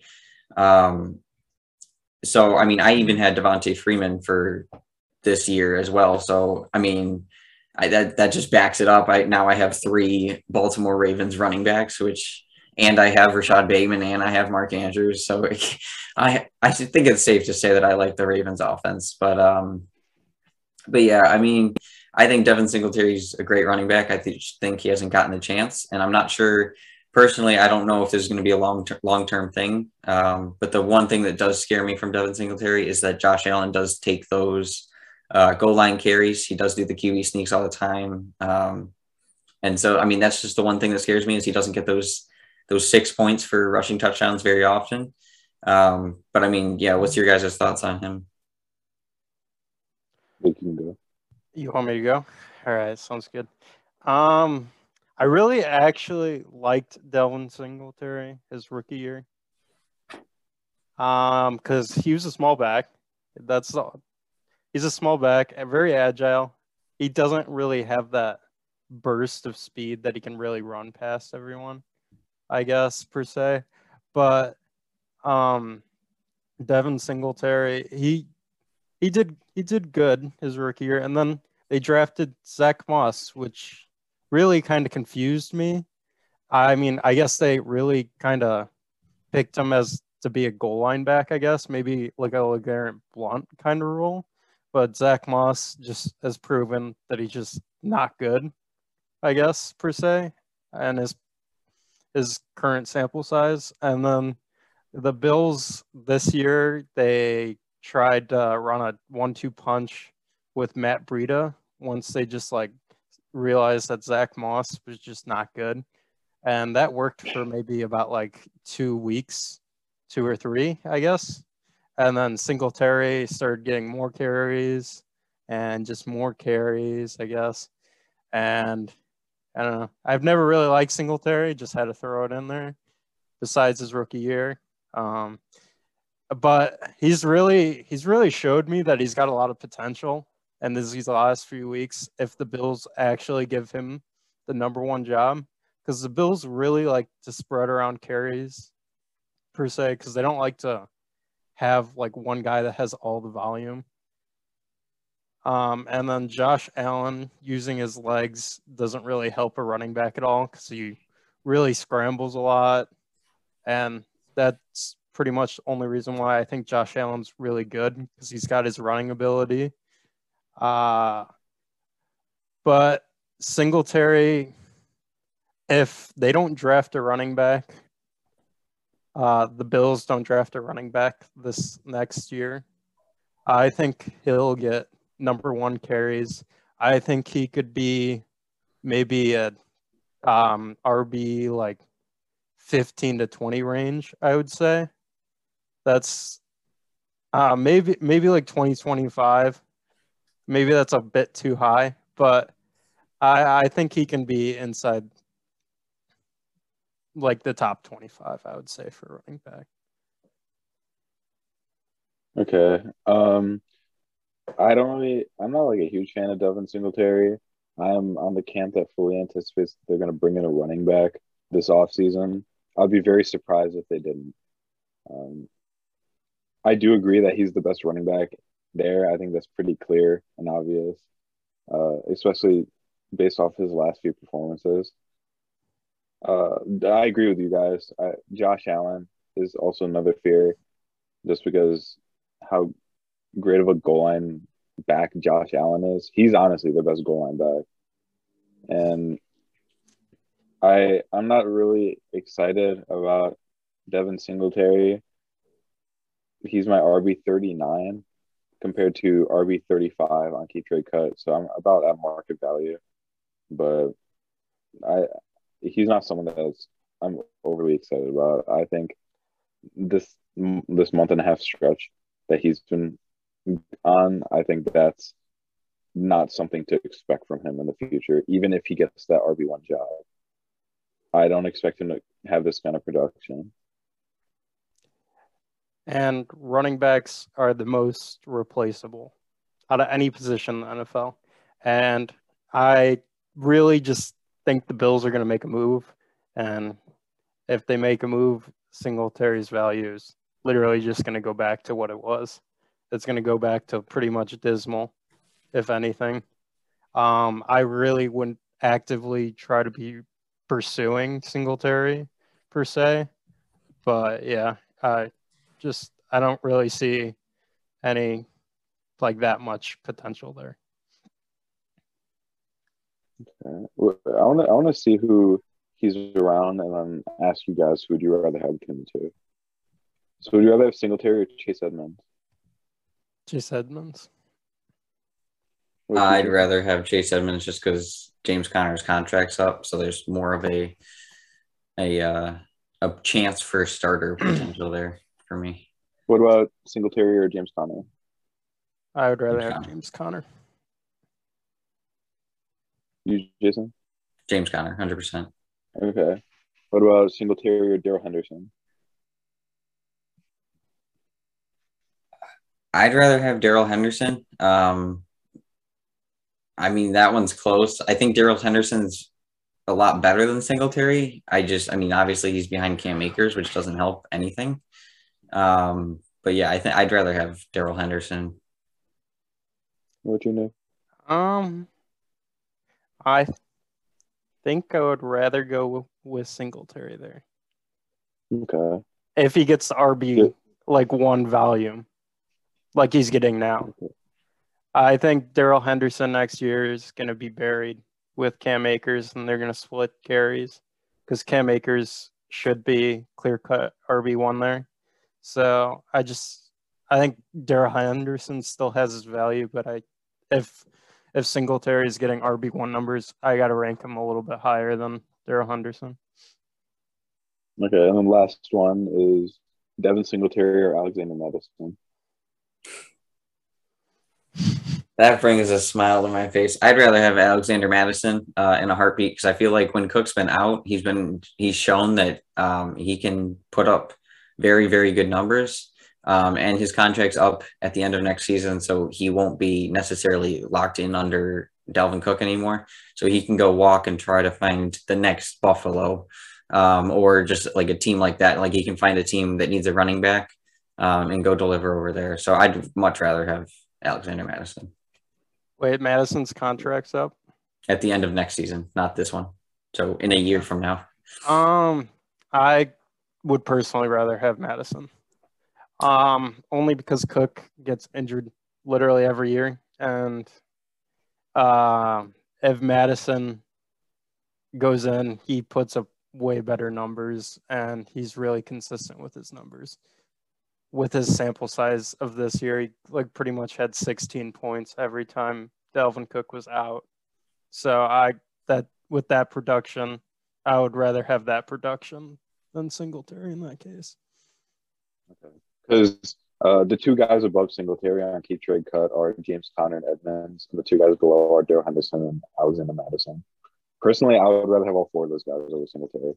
So, I even had Devontae Freeman for this year as well. So, that just backs it up. Now I have 3 Baltimore Ravens running backs, and I have Rashad Bateman and I have Mark Andrews. So I think it's safe to say that I like the Ravens offense. But yeah, I think Devin Singletary's a great running back. I think he hasn't gotten the chance, and I'm not sure personally. I don't know if this is going to be a long-term thing. But the one thing that does scare me from Devin Singletary is that Josh Allen does take those goal line carries. He does do the QB sneaks all the time. And so, that's just the one thing that scares me is he doesn't get those 6 points for rushing touchdowns very often. But yeah, what's your guys' thoughts on him? We can go. You want me to go? All right, sounds good. I really actually liked Devin Singletary his rookie year. Because he was a small back. That's all. He's a small back, very agile. He doesn't really have that burst of speed that he can really run past everyone, I guess, per se. But Devin Singletary, he did good his rookie year, and then they drafted Zach Moss, which really kind of confused me. I mean, I guess they really kind of picked him as to be a goal line back, I guess, maybe like a LeGarrette Blount kind of role. But Zach Moss just has proven that he's just not good, I guess, per se, and his current sample size. And then the Bills this year, they tried to run a 1-2 punch with Matt Breida once they just like realized that Zach Moss was just not good. And that worked for maybe about like 2 weeks, 2 or 3, I guess. And then Singletary started getting more carries and just more carries, I guess. And I don't know. I've never really liked Singletary, just had to throw it in there besides his rookie year. But he's really showed me that he's got a lot of potential. And these last few weeks, if the Bills actually give him the number one job, because the Bills really like to spread around carries per se, because they don't like to have like one guy that has all the volume. And then Josh Allen using his legs doesn't really help a running back at all because he really scrambles a lot. And that's pretty much the only reason why I think Josh Allen's really good because he's got his running ability. But Singletary, if they don't draft a running back, the Bills don't draft a running back this next year, I think he'll get number one carries. I think he could be maybe a RB like 15 to 20 range, I would say. That's maybe like 2025. Maybe that's a bit too high, but I think he can be inside like the top 25, I would say, for running back. Okay. I'm not like a huge fan of Devin Singletary. I'm on the camp that fully anticipates that they're going to bring in a running back this offseason. I'd be very surprised if they didn't. I do agree that he's the best running back there. I think that's pretty clear and obvious, especially based off his last few performances. I agree with you guys. Josh Allen is also another fear just because how great of a goal line back Josh Allen is. He's honestly the best goal line back. And I'm not really excited about Devin Singletary. He's my RB 39 compared to RB 35 on Keep Trade Cut. So I'm about at market value. But he's not someone I'm overly excited about. I think this month and a half stretch that he's been on, I think that's not something to expect from him in the future, even if he gets that RB1 job. I don't expect him to have this kind of production. And running backs are the most replaceable out of any position in the NFL. And I really just think the Bills are going to make a move. And if they make a move, Singletary's value is literally just going to go back to what it was. It's going to go back to pretty much dismal, if anything. I really wouldn't actively try to be pursuing Singletary per se. But yeah, I don't really see any like that much potential there. Okay. I want to see who he's around, and then ask you guys who would you rather have between the two. So would you rather have Singletary or Chase Edmonds? Chase Edmonds. I'd rather have Chase Edmonds just because James Conner's contract's up, so there's more of a chance for starter potential there for me. What about Singletary or James Conner? I would rather have James Conner. You, Jason? James Conner, 100%. Okay. What about Singletary or Daryl Henderson? I'd rather have Daryl Henderson. I mean, that one's close. I think Daryl Henderson's a lot better than Singletary. I mean, obviously he's behind Cam Akers, which doesn't help anything. But yeah, I think I'd rather have Daryl Henderson. What's your name? I think I would rather go with Singletary there. Okay. If he gets the RB like one volume, like he's getting now. Okay. I think Daryl Henderson next year is going to be buried with Cam Akers, and they're going to split carries because Cam Akers should be clear-cut RB1 there. So I think Daryl Henderson still has his value, but if Singletary is getting RB1 numbers, I got to rank him a little bit higher than Daryl Henderson. Okay, and then last one is Devin Singletary or Alexander Mattison. That brings a smile to my face. I'd rather have Alexander Mattison in a heartbeat because I feel like when Cook's been out, he's shown that he can put up very, very good numbers. And his contract's up at the end of next season, so he won't be necessarily locked in under Dalvin Cook anymore. So he can go walk and try to find the next Buffalo or just like a team like that. Like he can find a team that needs a running back and go deliver over there. So I'd much rather have Alexander Mattison. Wait, Madison's contract's up? At the end of next season, not this one. So in a year from now. I would personally rather have Mattison. Only because Cook gets injured literally every year. And if Madison goes in, he puts up way better numbers, and he's really consistent with his numbers. With his sample size of this year, he like pretty much had 16 points every time Dalvin Cook was out. So with that production, I would rather have that production than Singletary in that case. Okay. Because the two guys above Singletary on keep trade cut are James Conner and Edmonds, and the two guys below are Daryl Henderson and Alexander Mattison. Personally, I would rather have all four of those guys over Singletary.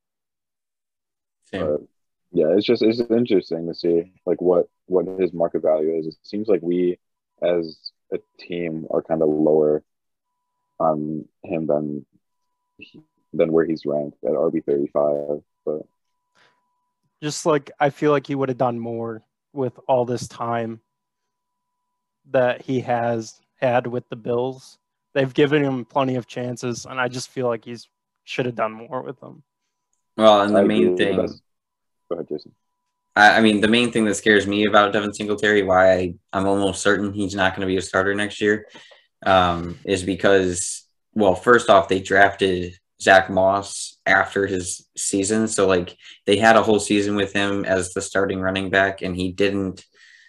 Same. But yeah, it's interesting to see like what his market value is. It seems like we as a team are kind of lower on him than where he's ranked at RB35. But just like I feel like he would have done more with all this time that he has had with the Bills. They've given him plenty of chances, and I just feel like he should have done more with them. Well, and the main thing. Go ahead, Jason. I mean, the main thing that scares me about Devin Singletary, why I'm almost certain he's not going to be a starter next year, is because, well, first off, they drafted Zach Moss after his season. So, like, they had a whole season with him as the starting running back, and he didn't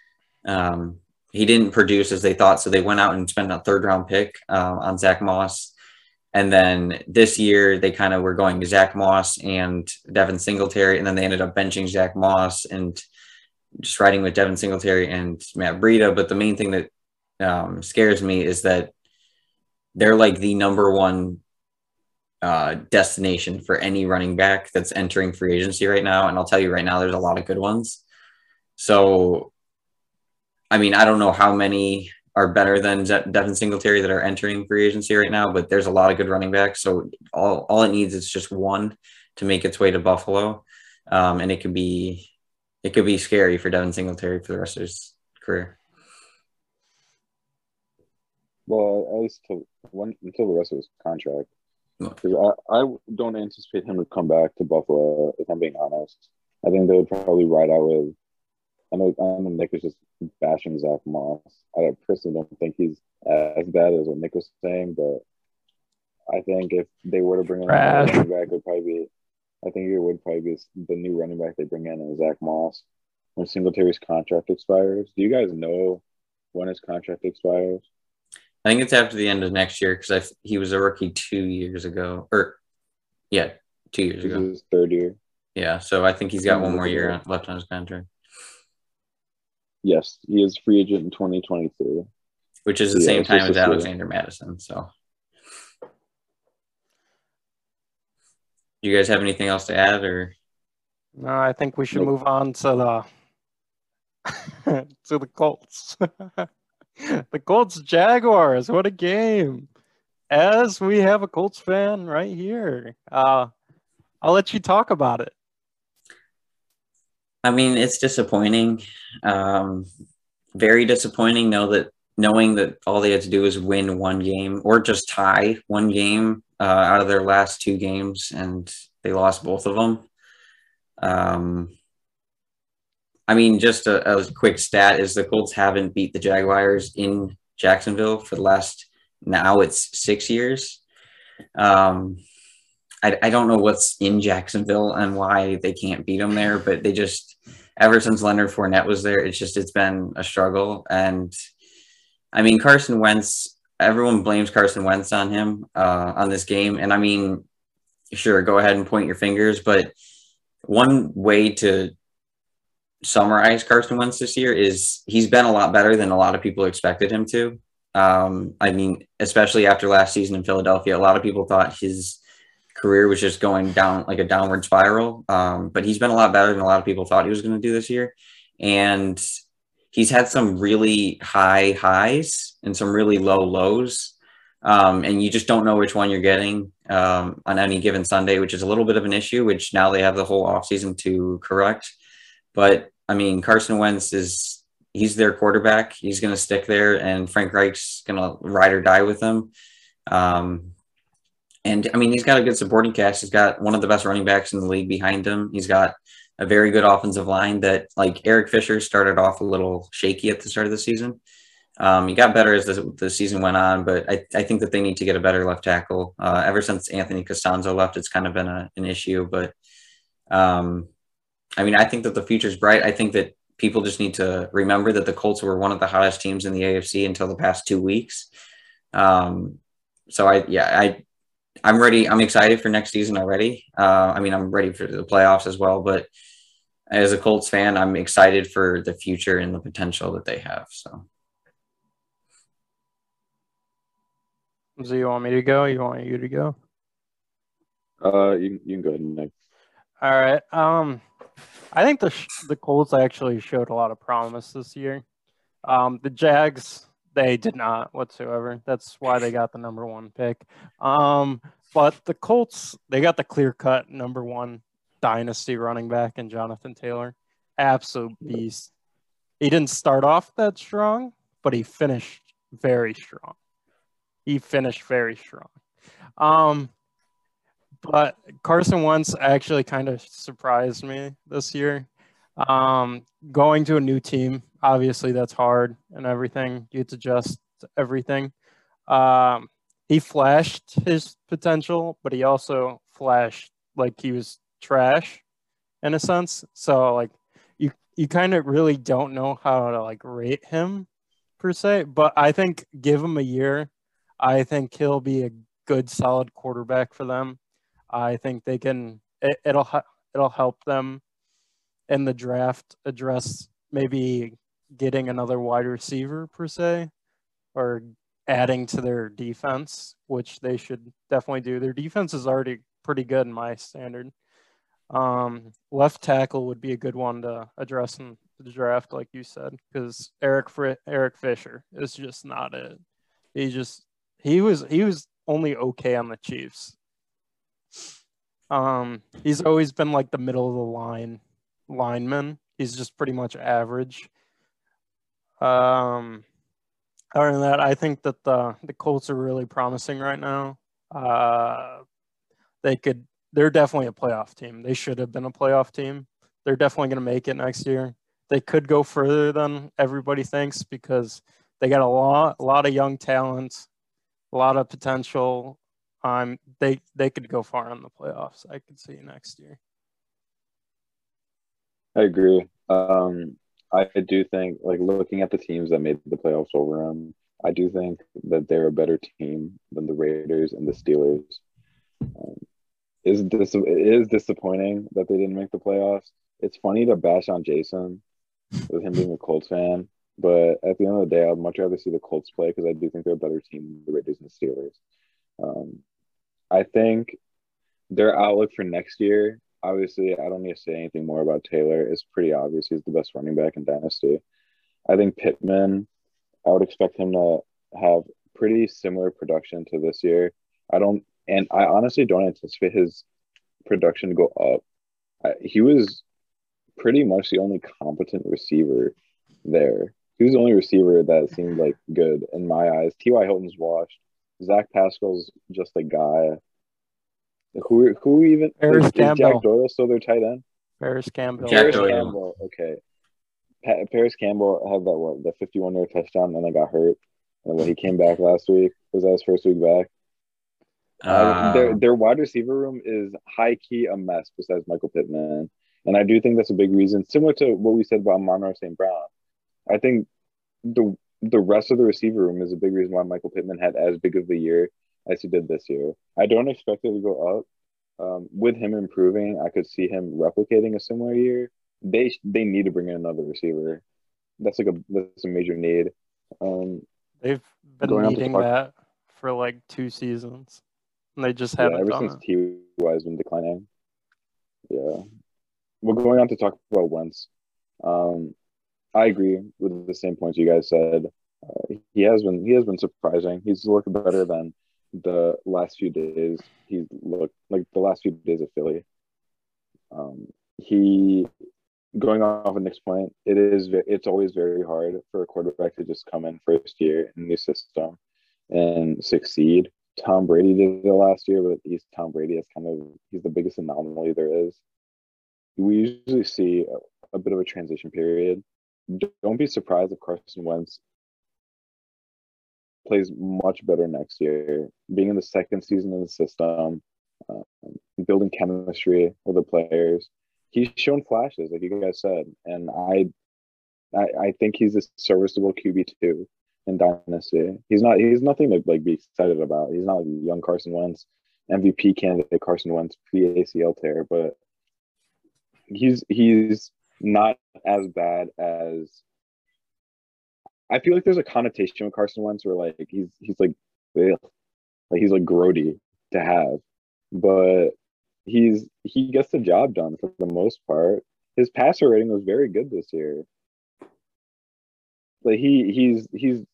produce as they thought. So they went out and spent a third-round pick on Zach Moss. And then this year, they kind of were going Zach Moss and Devin Singletary, and then they ended up benching Zach Moss and just riding with Devin Singletary and Matt Breida. But the main thing that scares me is that they're like the number one destination for any running back that's entering free agency right now. And I'll tell you right now, there's a lot of good ones. So, I mean, I don't know how many are better than Devin Singletary that are entering free agency right now, but there's a lot of good running backs. So all it needs is just one to make its way to Buffalo. And it could be scary for Devin Singletary for the rest of his career. Well, at least until the rest of his contract. Because I don't anticipate him to come back to Buffalo, if I'm being honest. I think they would probably ride out with I know Nick is just bashing Zach Moss. I personally don't think he's as bad as what Nick was saying, but I think if they were to bring in a running back, it would probably be the new running back they bring in is Zach Moss when Singletary's contract expires. Do you guys know when his contract expires? I think it's after the end of next year because he was a rookie 2 years ago. 2 years ago. His third year. Yeah, so I think he's got one more year left on his contract. Yes, he is free agent in 2023. Which is the same time as Alexander Mattison. So, You guys have anything else to add, or? No, I think we should Nope. move on to the to the Colts. The Colts Jaguars. What a game! As we have a Colts fan right here, I'll let you talk about it. I mean, it's disappointing. Very disappointing. Knowing that all they had to do was win one game or just tie one game out of their last two games, and they lost both of them. I mean, just a quick stat is the Colts haven't beat the Jaguars in Jacksonville for the last, now it's 6 years. I don't know what's in Jacksonville and why they can't beat them there, but they just, ever since Leonard Fournette was there, it's been a struggle. And I mean, Carson Wentz, everyone blames Carson Wentz on him on this game. And I mean, sure, go ahead and point your fingers, but one way to summarize Carson Wentz this year is he's been a lot better than a lot of people expected him to. I mean, especially after last season in Philadelphia, a lot of people thought his career was just going down like a downward spiral. But he's been a lot better than a lot of people thought he was going to do this year. And he's had some really high highs and some really low lows. And you just don't know which one you're getting on any given Sunday, which is a little bit of an issue, which now they have the whole offseason to correct. But I mean, Carson Wentz he's their quarterback. He's going to stick there, and Frank Reich's going to ride or die with him. And I mean, he's got a good supporting cast. He's got one of the best running backs in the league behind him. He's got a very good offensive line that, like, Eric Fisher started off a little shaky at the start of the season. He got better as the season went on, but I think that they need to get a better left tackle. Ever since Anthony Costanzo left, it's kind of been an issue. But I mean, I think that the future's bright. I think that people just need to remember that the Colts were one of the hottest teams in the AFC until the past 2 weeks. So I'm ready. I'm excited for next season already. I mean, I'm ready for the playoffs as well, but as a Colts fan, I'm excited for the future and the potential that they have. So You want me to go? You want you to go? You can go ahead, Nick. All right. I think the Colts actually showed a lot of promise this year. The Jags, they did not whatsoever. That's why they got the number one pick. But the Colts, they got the clear-cut number one dynasty running back in Jonathan Taylor. Absolute beast. He didn't start off that strong, but he finished very strong. But Carson Wentz actually kind of surprised me this year. Going to a new team, obviously that's hard and everything. You have to adjust to everything. He flashed his potential, but he also flashed like he was trash in a sense. So like you kind of really don't know how to like rate him per se. But I think give him a year. I think he'll be a good solid quarterback for them. I think they can. It'll help them in the draft address maybe getting another wide receiver per se, or adding to their defense, which they should definitely do. Their defense is already pretty good in my standard. Left tackle would be a good one to address in the draft, like you said, because Eric Fisher is just not it. He was only okay on the Chiefs. He's always been like the middle of the lineman. He's just pretty much average. Other than that, I think that the Colts are really promising right now. They're definitely a playoff team. They should have been a playoff team. They're definitely going to make it next year. They could go further than everybody thinks because they got a lot of young talent, a lot of potential. They could go far in the playoffs. I could see next year. I agree. I do think, like, looking at the teams that made the playoffs over them, I do think that they're a better team than the Raiders and the Steelers. It is disappointing that they didn't make the playoffs. It's funny to bash on Jason with him being a Colts fan, but at the end of the day, I'd much rather see the Colts play because I do think they're a better team than the Raiders and the Steelers. I think their outlook for next year, obviously, I don't need to say anything more about Taylor. It's pretty obvious he's the best running back in Dynasty. I think Pittman, I would expect him to have pretty similar production to this year. I honestly don't anticipate his production to go up. He was pretty much the only competent receiver there. He was the only receiver that seemed like good in my eyes. T.Y. Hilton's washed. Zach Pascal's just a guy. Who even Paris is Campbell. Jack Doyle still their tight end? Paris Campbell. Jack Paris Doyle. Campbell. Okay. Paris Campbell had the 51-yard touchdown and then got hurt. And when he came back last week, was that his first week back? Their wide receiver room is high key a mess besides Michael Pittman, and I do think that's a big reason. Similar to what we said about Monroe St. Brown, I think the rest of the receiver room is a big reason why Michael Pittman had as big of a year as he did this year. I don't expect it to go up. With him improving, I could see him replicating a similar year. They need to bring in another receiver. That's a major need. They've been needing that for like 2 seasons. And they just haven't ever since T.Y. has been declining. Yeah. We're going on to talk about Wentz. I agree with the same points you guys said. He has been surprising. He's looked better than the last few days. He's looked like the last few days of Philly. He going off of Nick's point, it's always very hard for a quarterback to just come in first year in a new system and succeed. Tom Brady did it last year, but he's Tom Brady. He's the biggest anomaly there is. We usually see a bit of a transition period. Don't be surprised if Carson Wentz plays much better next year. Being in the second season of the system, building chemistry with the players. He's shown flashes, like you guys said, and I think he's a serviceable QB2 in Dynasty. He's nothing to like be excited about. He's not like young Carson Wentz, MVP candidate Carson Wentz pre-ACL tear, but he's not as bad as I feel like there's a connotation with Carson Wentz where like he's like ugh, like he's like grody to have, but he gets the job done for the most part. His passer rating was very good this year. Like he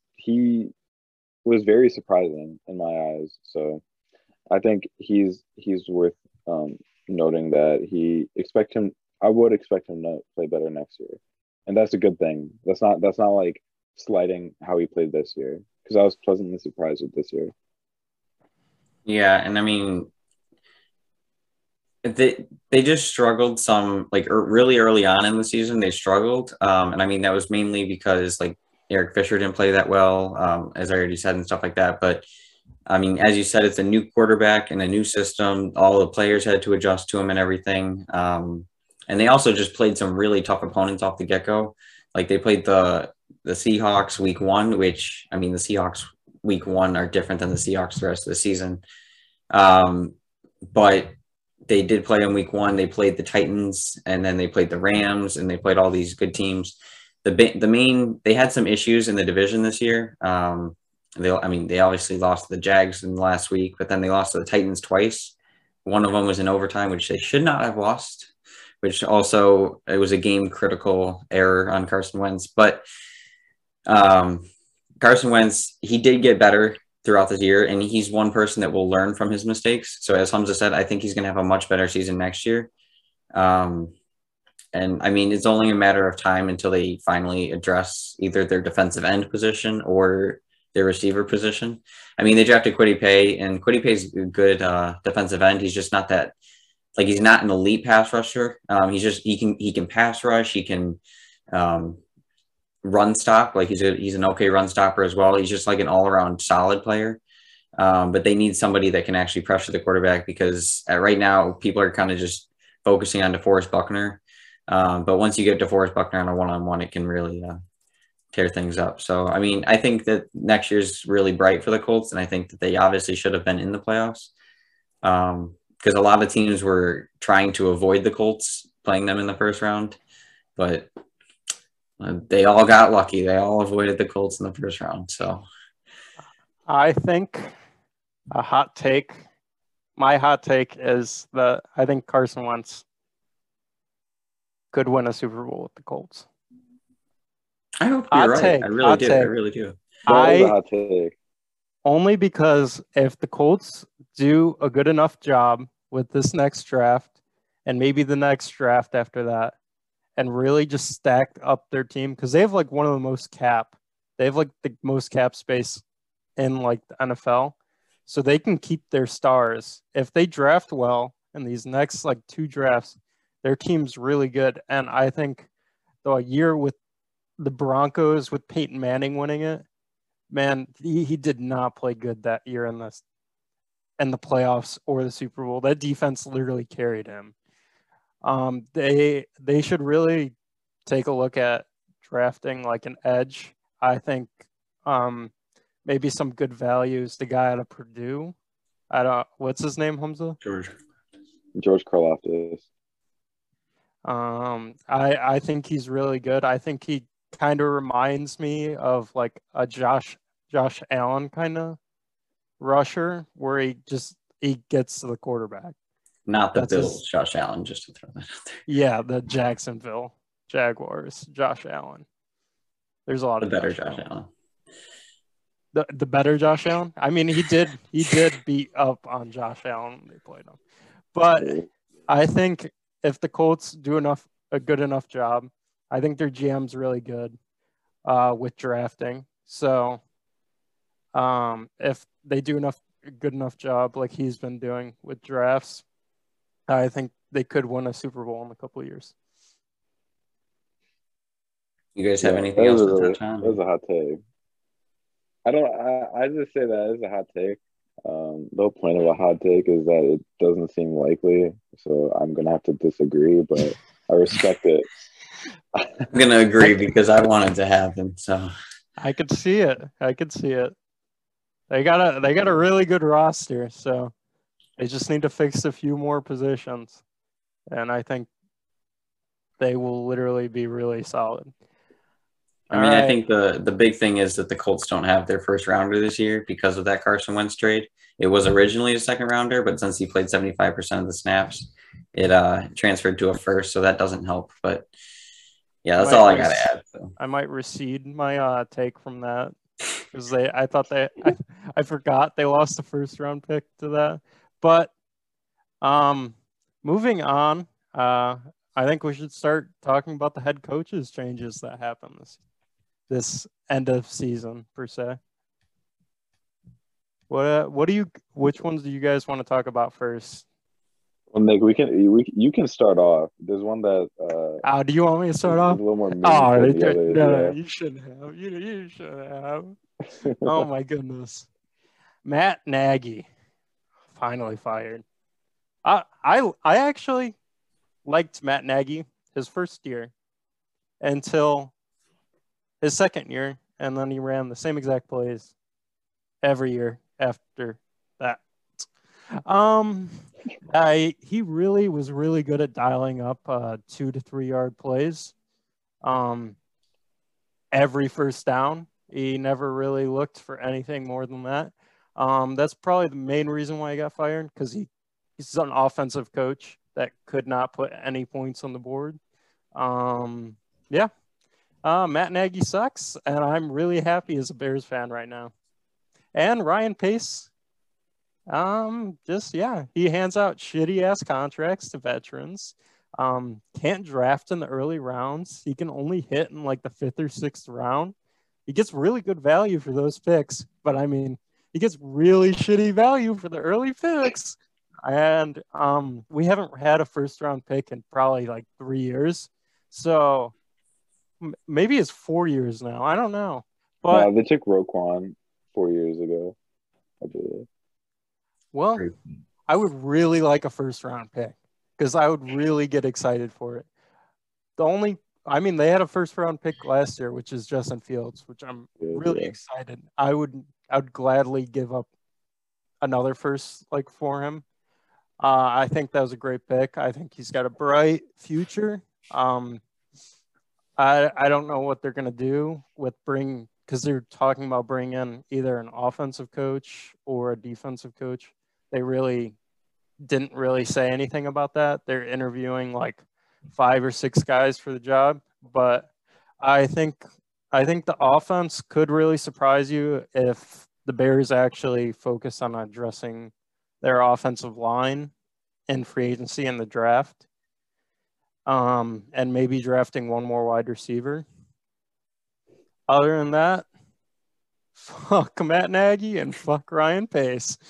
was very surprising in my eyes. So I think he's worth noting that I would expect him to play better next year. And that's a good thing. That's not like slighting how he played this year, because I was pleasantly surprised with this year. Yeah, and I mean, they just struggled some really early on in the season. They struggled, and I mean that was mainly because like Eric Fisher didn't play that well, as I already said, and stuff like that. But I mean, as you said, it's a new quarterback and a new system. All the players had to adjust to him and everything. And they also just played some really tough opponents off the get-go. Like they played the Seahawks week 1, which I mean the Seahawks week 1 are different than the Seahawks the rest of the season. But they did play in week 1. They played the Titans, and then they played the Rams, and they played all these good teams. They had some issues in the division this year. They obviously lost to the Jags in the last week, but then they lost to the Titans twice. One of them was in overtime, which they should not have lost, which also it was a game critical error on Carson Wentz. But Carson Wentz, he did get better throughout the year, and he's one person that will learn from his mistakes. So as Hamza said, I think he's going to have a much better season next year. And I mean, it's only a matter of time until they finally address either their defensive end position or their receiver position. I mean, they drafted Kwity Paye, and Kwity Paye's a good defensive end. He's just not that, like, he's not an elite pass rusher. He can pass rush. He can run stop. Like he's an okay run stopper as well. He's just like an all around solid player. But they need somebody that can actually pressure the quarterback, because right now people are kind of just focusing on DeForest Buckner. But once you get DeForest Buckner on a one-on-one, it can really tear things up. So, I mean, I think that next year's really bright for the Colts, and I think that they obviously should have been in the playoffs, because a lot of teams were trying to avoid the Colts playing them in the first round, but they all got lucky. They all avoided the Colts in the first round. So I think a hot take my hot take is that I think Carson Wentz could win a Super Bowl with the Colts. I hope you're right. I really do. I really do. That is a hot take. Only because if the Colts do a good enough job with this next draft and maybe the next draft after that and really just stack up their team, because they have like one of the most cap. They have like the most cap space in like the NFL. So they can keep their stars. If they draft well in these next like 2 drafts, their team's really good. And I think the year with the Broncos with Peyton Manning winning it, man, he did not play good that year in the playoffs or the Super Bowl. That defense literally carried him. They should really take a look at drafting like an edge. I think maybe some good values. The guy out of Purdue, what's his name, Hamza? George Karlaftis. I think he's really good. I think he kind of reminds me of like a Josh Allen kind of rusher, where he gets to the quarterback. Not the Bills, Josh Allen, just to throw that out there. Yeah, the Jacksonville Jaguars, Josh Allen. There's a lot of better Josh Allen. The better Josh Allen. I mean, he did beat up on Josh Allen when they played him, but I think if the Colts do a good enough job, I think their GM's really good with drafting. So if they do a good enough job like he's been doing with drafts, I think they could win a Super Bowl in a couple of years. You guys have anything else to touch on? That was a hot take. I just say that is a hot take. The whole point of a hot take is that it doesn't seem likely, so I'm gonna have to disagree, but I respect it. I'm gonna agree because I want it to happen. So I could see it. They got a really good roster, so they just need to fix a few more positions, and I think they will literally be really solid. I think the big thing is that the Colts don't have their first rounder this year because of that Carson Wentz trade. It was originally a second rounder, but since he played 75% of the snaps, it transferred to a first, so that doesn't help. But yeah, that's all I got to add. So. I might recede my take from that because I forgot they lost the first round pick to that. But moving on, I think we should start talking about the head coaches changes that happened this end of season per se. Which ones do you guys want to talk about first? Well, Nick, you can start off. There's one that do you want me to start off? A little more meaningful. No, you shouldn't have. You shouldn't have. Oh my goodness. Matt Nagy finally fired. I actually liked Matt Nagy his first year until his second year, and then he ran the same exact plays every year after that. He really was really good at dialing up 2 to 3 yard plays. Every first down, he never really looked for anything more than that. That's probably the main reason why he got fired, because he's an offensive coach that could not put any points on the board. Matt Nagy sucks, and I'm really happy as a Bears fan right now. And Ryan Pace, he hands out shitty ass contracts to veterans. Can't draft in the early rounds. He can only hit in like the 5th or 6th round. He gets really good value for those picks, but I mean, he gets really shitty value for the early picks. And we haven't had a first round pick in probably like 3 years. So maybe it's 4 years now. I don't know. But they took Roquan 4 years ago, I believe. Well, I would really like a first round pick because I would really get excited for it. They had a first round pick last year, which is Justin Fields, which I'm really excited. I would gladly give up another first for him. I think that was a great pick. I think he's got a bright future. I don't know what they're going to do because they're talking about bringing in either an offensive coach or a defensive coach. They really didn't really say anything about that. They're interviewing like 5 or 6 guys for the job, but I think the offense could really surprise you if the Bears actually focus on addressing their offensive line in free agency and the draft, and maybe drafting one more wide receiver. Other than that, fuck Matt Nagy and fuck Ryan Pace.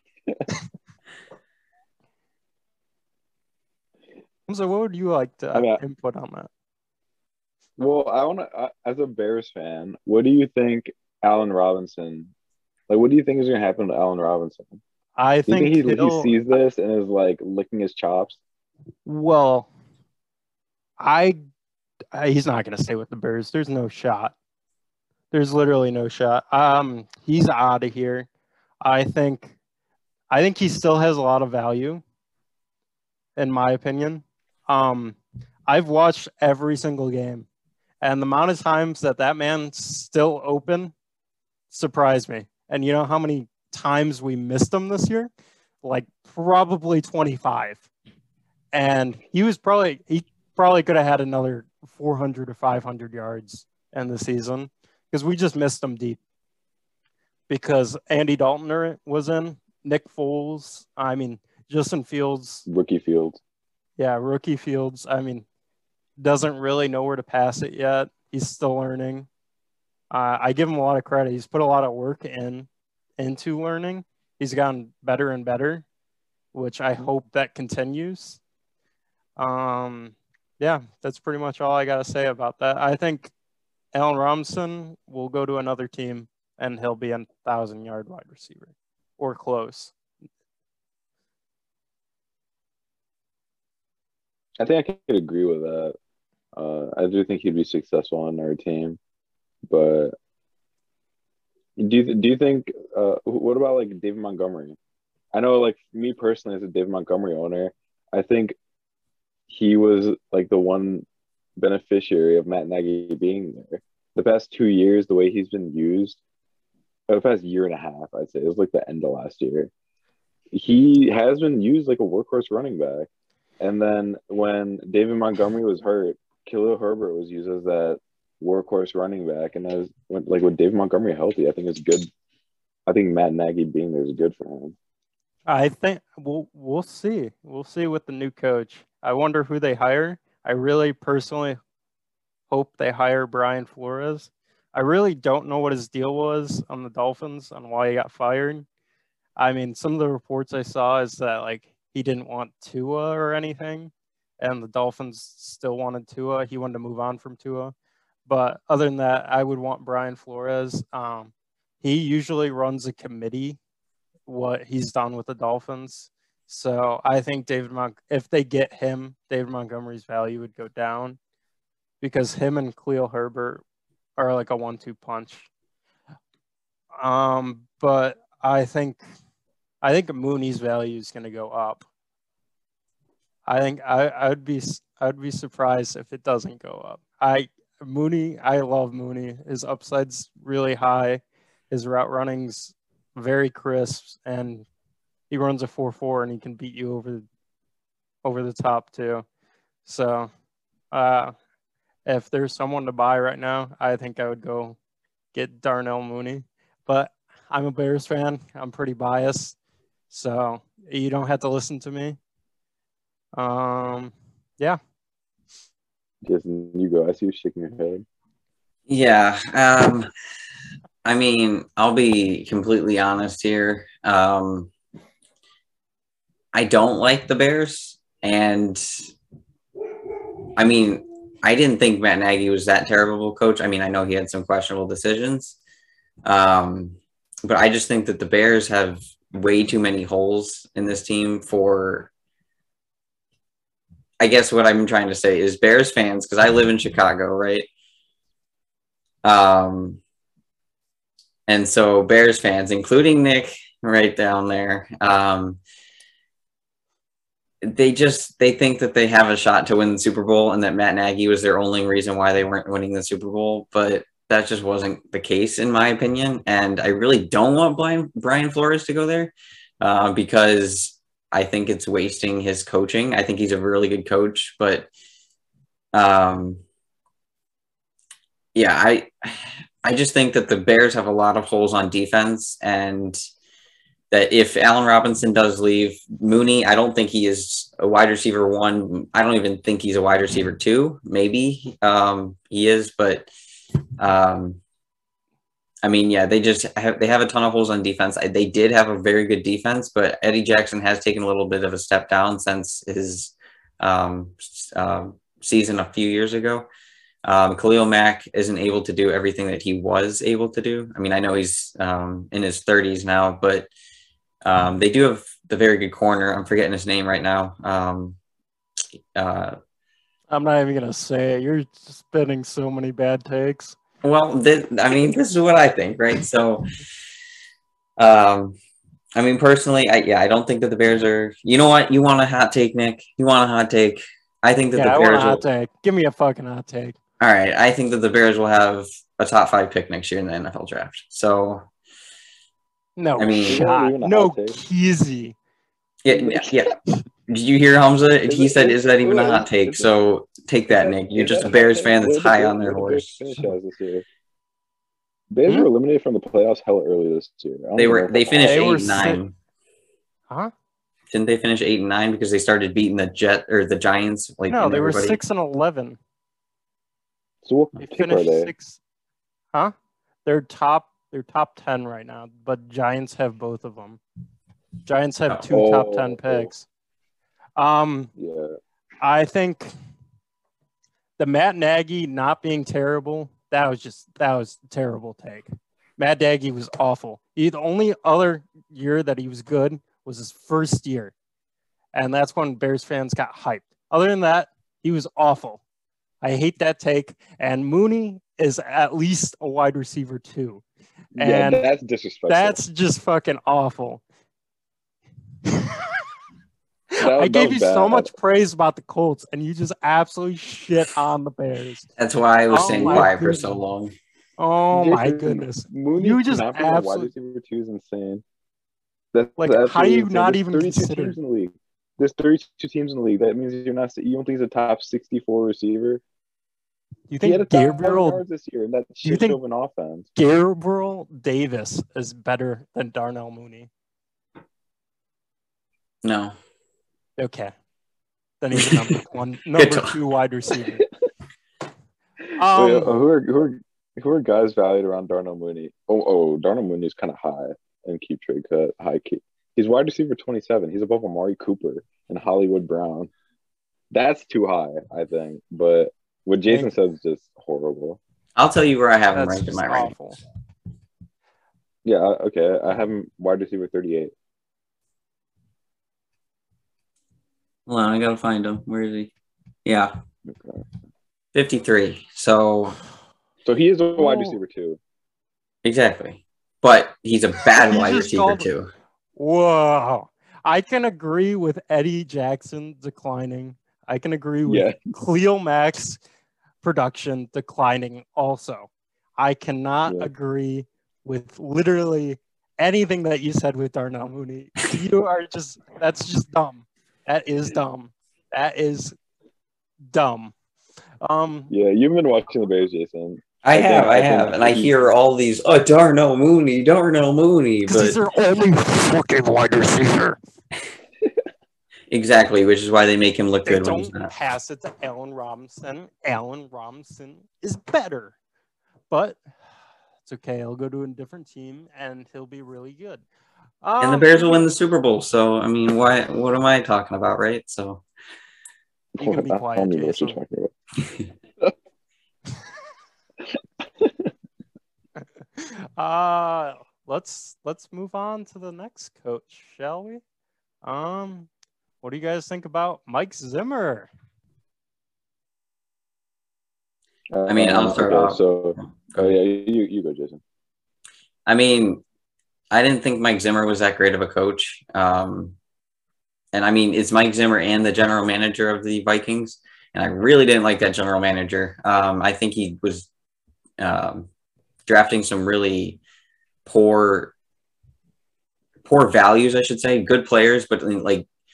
So what would you like to input on that? Well, I want to, as a Bears fan, what do you think Allen Robinson, like, what do you think is going to happen to Allen Robinson? I Do you think think he sees this and is like licking his chops? Well, he's not going to stay with the Bears. There's no shot. There's literally no shot. He's out of here. I think he still has a lot of value, in my opinion. I've watched every single game, and the amount of times that man's still open surprised me. And you know how many times we missed him this year? Like probably 25. And he probably could have had another 400 or 500 yards in the season because we just missed him deep. Because Andy Dalton was in, Nick Foles, Justin Fields. Rookie Fields. Yeah, rookie Fields. Doesn't really know where to pass it yet. He's still learning. I give him a lot of credit. He's put a lot of work into learning. He's gotten better and better, which I hope that continues. Yeah, that's pretty much all I got to say about that. I think Allen Robinson will go to another team and he'll be a 1,000-yard wide receiver or close. I think I could agree with that. I do think he'd be successful on our team, but do you think? What about like David Montgomery? I know, like me personally, as a David Montgomery owner, I think he was like the one beneficiary of Matt Nagy being there. The past 2 years, the way he's been used, the past year and a half, I'd say it was like the end of last year. He has been used like a workhorse running back. And then when David Montgomery was hurt, Khalil Herbert was used as that workhorse running back. And with David Montgomery healthy, I think it's good. I think Matt Nagy being there is good for him. I think we'll see. We'll see with the new coach. I wonder who they hire. I really personally hope they hire Brian Flores. I really don't know what his deal was on the Dolphins on why he got fired. Some of the reports I saw is that like he didn't want Tua or anything, and the Dolphins still wanted Tua. He wanted to move on from Tua. But other than that, I would want Brian Flores. He usually runs a committee, what he's done with the Dolphins. So I think if they get him, David Montgomery's value would go down because him and Khalil Herbert are like a 1-2 punch. But I think Mooney's value is going to go up. I think I'd be surprised if it doesn't go up. I love Mooney. His upside's really high. His route running's very crisp, and he runs a 4.4, and he can beat you over the top too. So, if there's someone to buy right now, I think I would go get Darnell Mooney. But I'm a Bears fan. I'm pretty biased, so you don't have to listen to me. Yeah. Jason, you go. I see you shaking your head. Yeah. I'll be completely honest here. I don't like the Bears, and I didn't think Matt Nagy was that terrible coach. I know he had some questionable decisions, but I just think that the Bears have way too many holes in this team for. I guess what I'm trying to say is Bears fans, because I live in Chicago, right? And so Bears fans, including Nick right down there, they think that they have a shot to win the Super Bowl and that Matt Nagy was their only reason why they weren't winning the Super Bowl. But that just wasn't the case, in my opinion. And I really don't want Brian Flores to go there because I think it's wasting his coaching. I think he's a really good coach, but yeah, I just think that the Bears have a lot of holes on defense, and that if Allen Robinson does leave, Mooney, I don't think he is a wide receiver 1. I don't even think he's a wide receiver 2. Maybe he is, but I mean, yeah, they have a ton of holes on defense. They did have a very good defense, but Eddie Jackson has taken a little bit of a step down since his season a few years ago. Khalil Mack isn't able to do everything that he was able to do. I mean, I know he's in his 30s now, but they do have the very good corner. I'm forgetting his name right now. I'm not even going to say it. You're spinning so many bad takes. Well, this is what I think, right? So, I mean, personally, I don't think that the Bears are. You know what? You want a hot take, Nick? You want a hot take? I think that the Bears want a hot take. Give me a fucking hot take. All right, I think that the Bears will have a top 5 pick next year in the NFL draft. So, no, I mean, no Keezy. Yeah. Did you hear Hamza? He said, "Is that even a hot take?" So take that, Nick. You're just a Bears fan that's high on their horse. Bears were eliminated from the playoffs hella early this year. They finished 8-9. Huh? Didn't they finish 8-9 because they started beating the Giants? Like, no, they were 6-11. So what pick are they? 6. Huh? They're top 10 right now, but Giants have both of them. Giants have 2 top 10 picks. Yeah. I think the Matt Nagy not being terrible, that was a terrible take. Matt Nagy was awful. The only other year that he was good was his first year. And that's when Bears fans got hyped. Other than that, he was awful. I hate that take. And Mooney is at least a wide receiver 2. And yeah, that's disrespectful. That's just fucking awful. I gave you so much praise about the Colts, and you just absolutely shit on the Bears. That's why I was staying quiet for so long. Oh my goodness! Mooney you just absolutely wide receiver 2 is insane. That's how do you not even 32 consider? Teams in the league. There's 32 teams in the league. That means you don't think he's a top 64 receiver. You think Gabriel yards this year? And that shit of an offense. Gabriel Davis is better than Darnell Mooney? No. Okay. Then he's number 2 wide receiver. Who are guys valued around Darnell Mooney? Darnell Mooney is kind of high in keep trade cut. High key. He's wide receiver 27. He's above Amari Cooper and Hollywood Brown. That's too high, I think. But what Jason says is just horrible. I'll tell you where I have him ranked in my rankings. Yeah, okay. I have him wide receiver 38. Hold on, I gotta find him. Where is he? Yeah. Okay. 53. So he is a wide receiver 2. Exactly. But he's a bad wide receiver 2. Whoa. I can agree with Eddie Jackson declining. I can agree with Khalil Mack's production declining also. I cannot agree with literally anything that you said with Darnell Mooney. That's just dumb. That is dumb. That is dumb. Yeah, you've been watching the Bears, Jason. I have, and I hear all these, Darnell Mooney, because he's their only fucking wide receiver. Exactly, which is why they make him look good when he's not. not. Pass it to Allen Robinson. Allen Robinson is better, but it's okay. He'll go to a different team, and he'll be really good. And the Bears will win the Super Bowl. So, I mean, what am I talking about, right? So, you can be quiet, Jason. Let's move on to the next coach, shall we? What do you guys think about Mike Zimmer? I mean, I'll start off. You go, Jason. I mean, I didn't think Mike Zimmer was that great of a coach. And I mean, it's Mike Zimmer and the general manager of the Vikings. And I really didn't like that general manager. I think he was drafting some really poor values, I should say. Good players, but like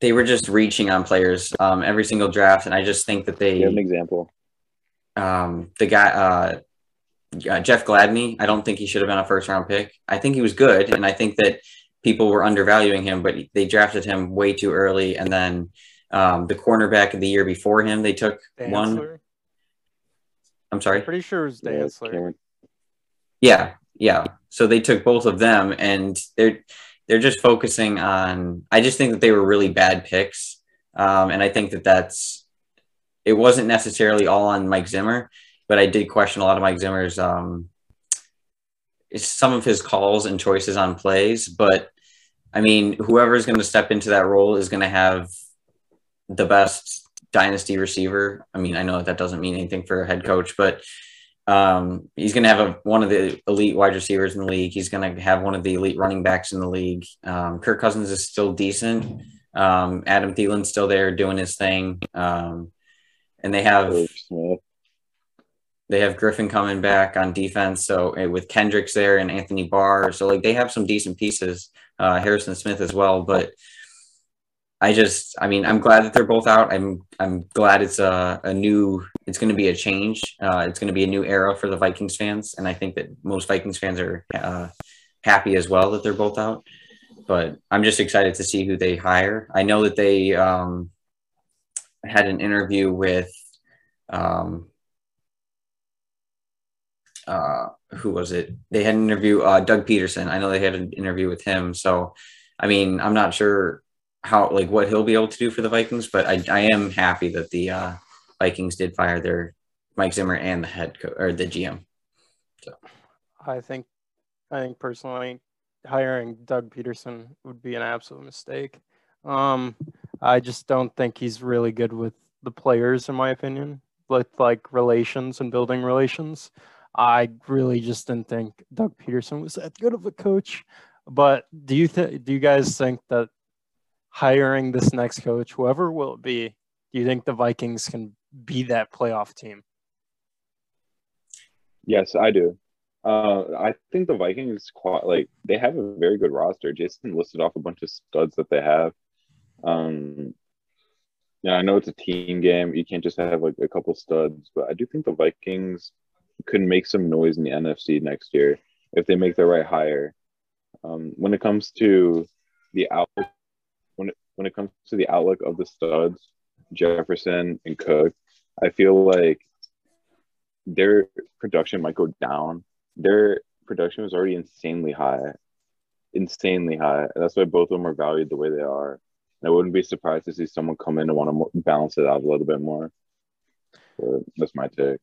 they were just reaching on players every single draft, and I just think that You have an example. The guy Jeff Gladney, I don't think he should have been a first-round pick. I think he was good, and I think that people were undervaluing him, but they drafted him way too early. And then the cornerback of the year before him, they took Dantzler? one. I'm sorry? I'm pretty sure it was Dantzler. Yeah. So they took both of them, and they're just focusing on – I just think that they were really bad picks. And I think that it wasn't necessarily all on Mike Zimmer, but I did question a lot of Mike Zimmer's some of his calls and choices on plays. But, I mean, whoever is going to step into that role is going to have the best dynasty receiver. I mean, I know that doesn't mean anything for a head coach, but he's going to have one of the elite wide receivers in the league. He's going to have one of the elite running backs in the league. Kirk Cousins is still decent. Adam Thielen's still there doing his thing. And they have Griffin coming back on defense. So with Kendricks there and Anthony Barr. So like they have some decent pieces, Harrison Smith as well. But I'm glad that they're both out. I'm glad it's it's going to be a change. It's going to be a new era for the Vikings fans. And I think that most Vikings fans are happy as well that they're both out. But I'm just excited to see who they hire. I know that they had an interview with who was it? They had an interview, Doug Peterson. I know they had an interview with him. So, I mean, I'm not sure what he'll be able to do for the Vikings, but I am happy that the Vikings did fire their Mike Zimmer and the head coach or the GM. So, I think personally, hiring Doug Peterson would be an absolute mistake. I just don't think he's really good with the players, in my opinion, with like relations and building relations. I really just didn't think Doug Peterson was that good of a coach. But do you guys think that hiring this next coach, whoever will it be, do you think the Vikings can be that playoff team? Yes, I do. I think the Vikings they have a very good roster. Jason listed off a bunch of studs that they have. Yeah, I know it's a team game. You can't just have like a couple studs, but I do think the Vikings could make some noise in the NFC next year if they make the right hire. When it comes to the outlook, when it comes to the outlook of the studs, Jefferson and Cook, I feel like their production might go down. Their production was already insanely high. That's why both of them are valued the way they are. And I wouldn't be surprised to see someone come in and want to balance it out a little bit more. But that's my take.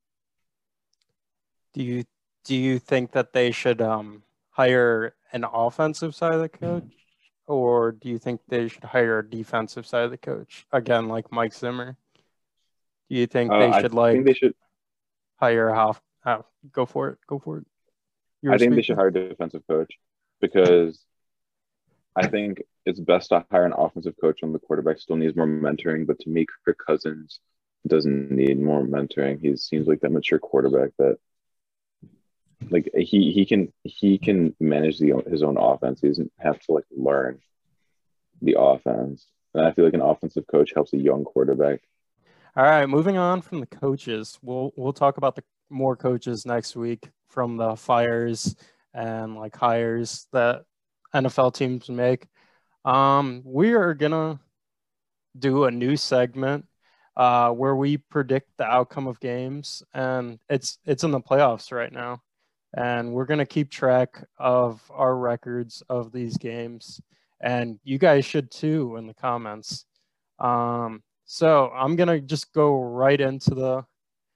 Do you think that they should hire an offensive side of the coach, or do you think they should hire a defensive side of the coach again, like Mike Zimmer? Do you think they should hire half? Go for it. I think they should hire a defensive coach because I think it's best to hire an offensive coach when the quarterback still needs more mentoring. But to me, Kirk Cousins doesn't need more mentoring. He seems like that mature quarterback that, like, he can manage his own offense. He doesn't have to like learn the offense. And I feel like an offensive coach helps a young quarterback. All right, moving on from the coaches, we'll talk about the more coaches next week from the fires and like hires that NFL teams make. We are gonna do a new segment where we predict the outcome of games, and it's in the playoffs right now, and we're gonna keep track of our records of these games, and you guys should too in the comments. So I'm gonna just go right into the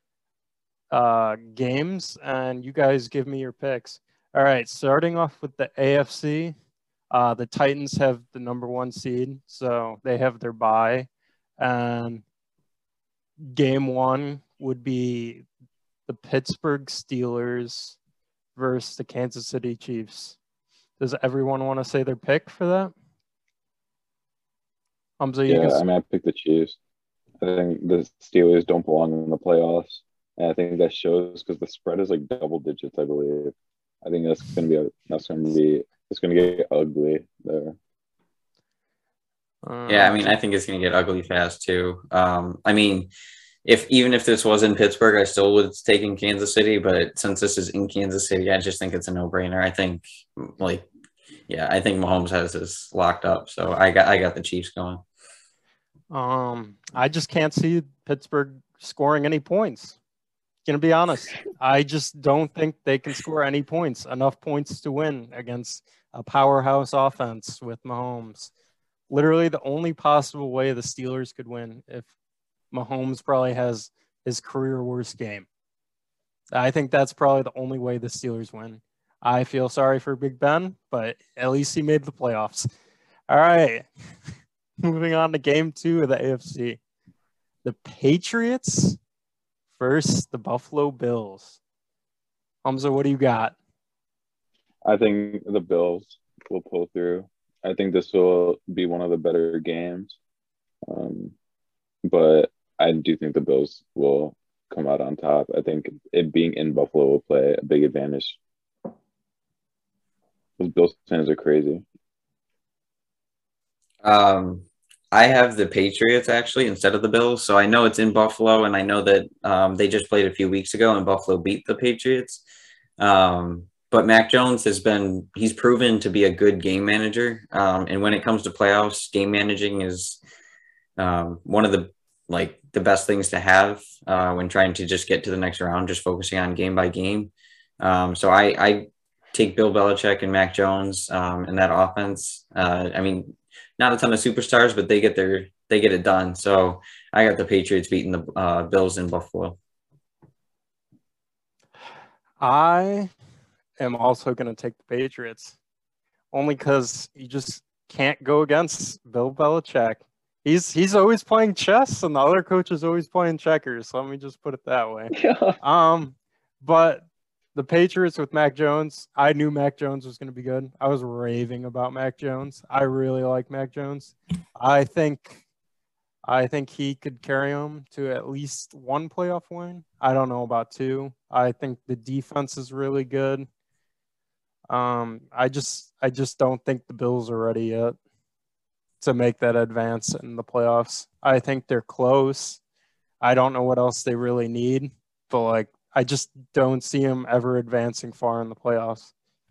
games, and you guys give me your picks. All right, starting off with the AFC, the Titans have the number 1 seed, so they have their bye. And game 1 would be the Pittsburgh Steelers versus the Kansas City Chiefs. Does everyone want to say their pick for that? I picked the Chiefs. I think the Steelers don't belong in the playoffs. And I think that shows because the spread is like double digits, I believe. I think it's gonna get ugly there. Yeah, I mean, I think it's going to get ugly fast too. I mean, even if this was in Pittsburgh, I still would take in Kansas City. But since this is in Kansas City, I just think it's a no-brainer. I think, I think Mahomes has this locked up. So I got the Chiefs going. I just can't see Pittsburgh scoring any points. Gonna be honest, I just don't think they can score any points, enough points to win against a powerhouse offense with Mahomes. Literally, the only possible way the Steelers could win if Mahomes probably has his career worst game. I think that's probably the only way the Steelers win. I feel sorry for Big Ben, but at least he made the playoffs. All right. Moving on to game 2 of the AFC. The Patriots versus the Buffalo Bills. Hamza, what do you got? I think the Bills will pull through. I think this will be one of the better games. But I do think the Bills will come out on top. I think it being in Buffalo will play a big advantage. Those Bills fans are crazy. I have the Patriots actually instead of the Bills. So I know it's in Buffalo, and I know that they just played a few weeks ago and Buffalo beat the Patriots. But Mac Jones he's proven to be a good game manager. And when it comes to playoffs, game managing is one of the best things to have when trying to just get to the next round, just focusing on game by game. So I take Bill Belichick and Mac Jones and that offense. I mean, not a ton of superstars, but they get it done. So I got the Patriots beating the Bills in Buffalo. I am also going to take the Patriots, only because you just can't go against Bill Belichick. He's always playing chess, and the other coach is always playing checkers. So let me just put it that way. Yeah. But the Patriots with Mac Jones, I knew Mac Jones was going to be good. I was raving about Mac Jones. I really like Mac Jones. I think he could carry them to at least one playoff win. I don't know about 2. I think the defense is really good. I just don't think the Bills are ready yet to make that advance in the playoffs. I think they're close. I don't know what else they really need, but I just don't see them ever advancing far in the playoffs.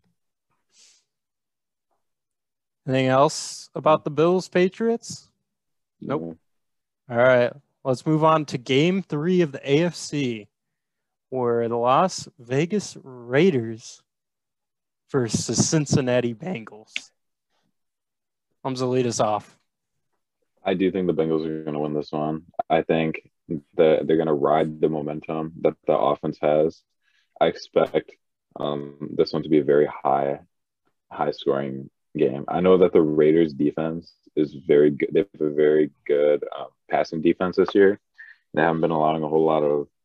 Anything else about the Bills Patriots? Nope. All right. Let's move on to game 3 of the AFC, where the Las Vegas Raiders versus the Cincinnati Bengals. Hamza, lead us off. I do think the Bengals are going to win this one. I think that they're going to ride the momentum that the offense has. I expect this one to be a very high scoring game. I know that the Raiders defense is very good. They have a very good passing defense this year. They haven't been allowing a whole lot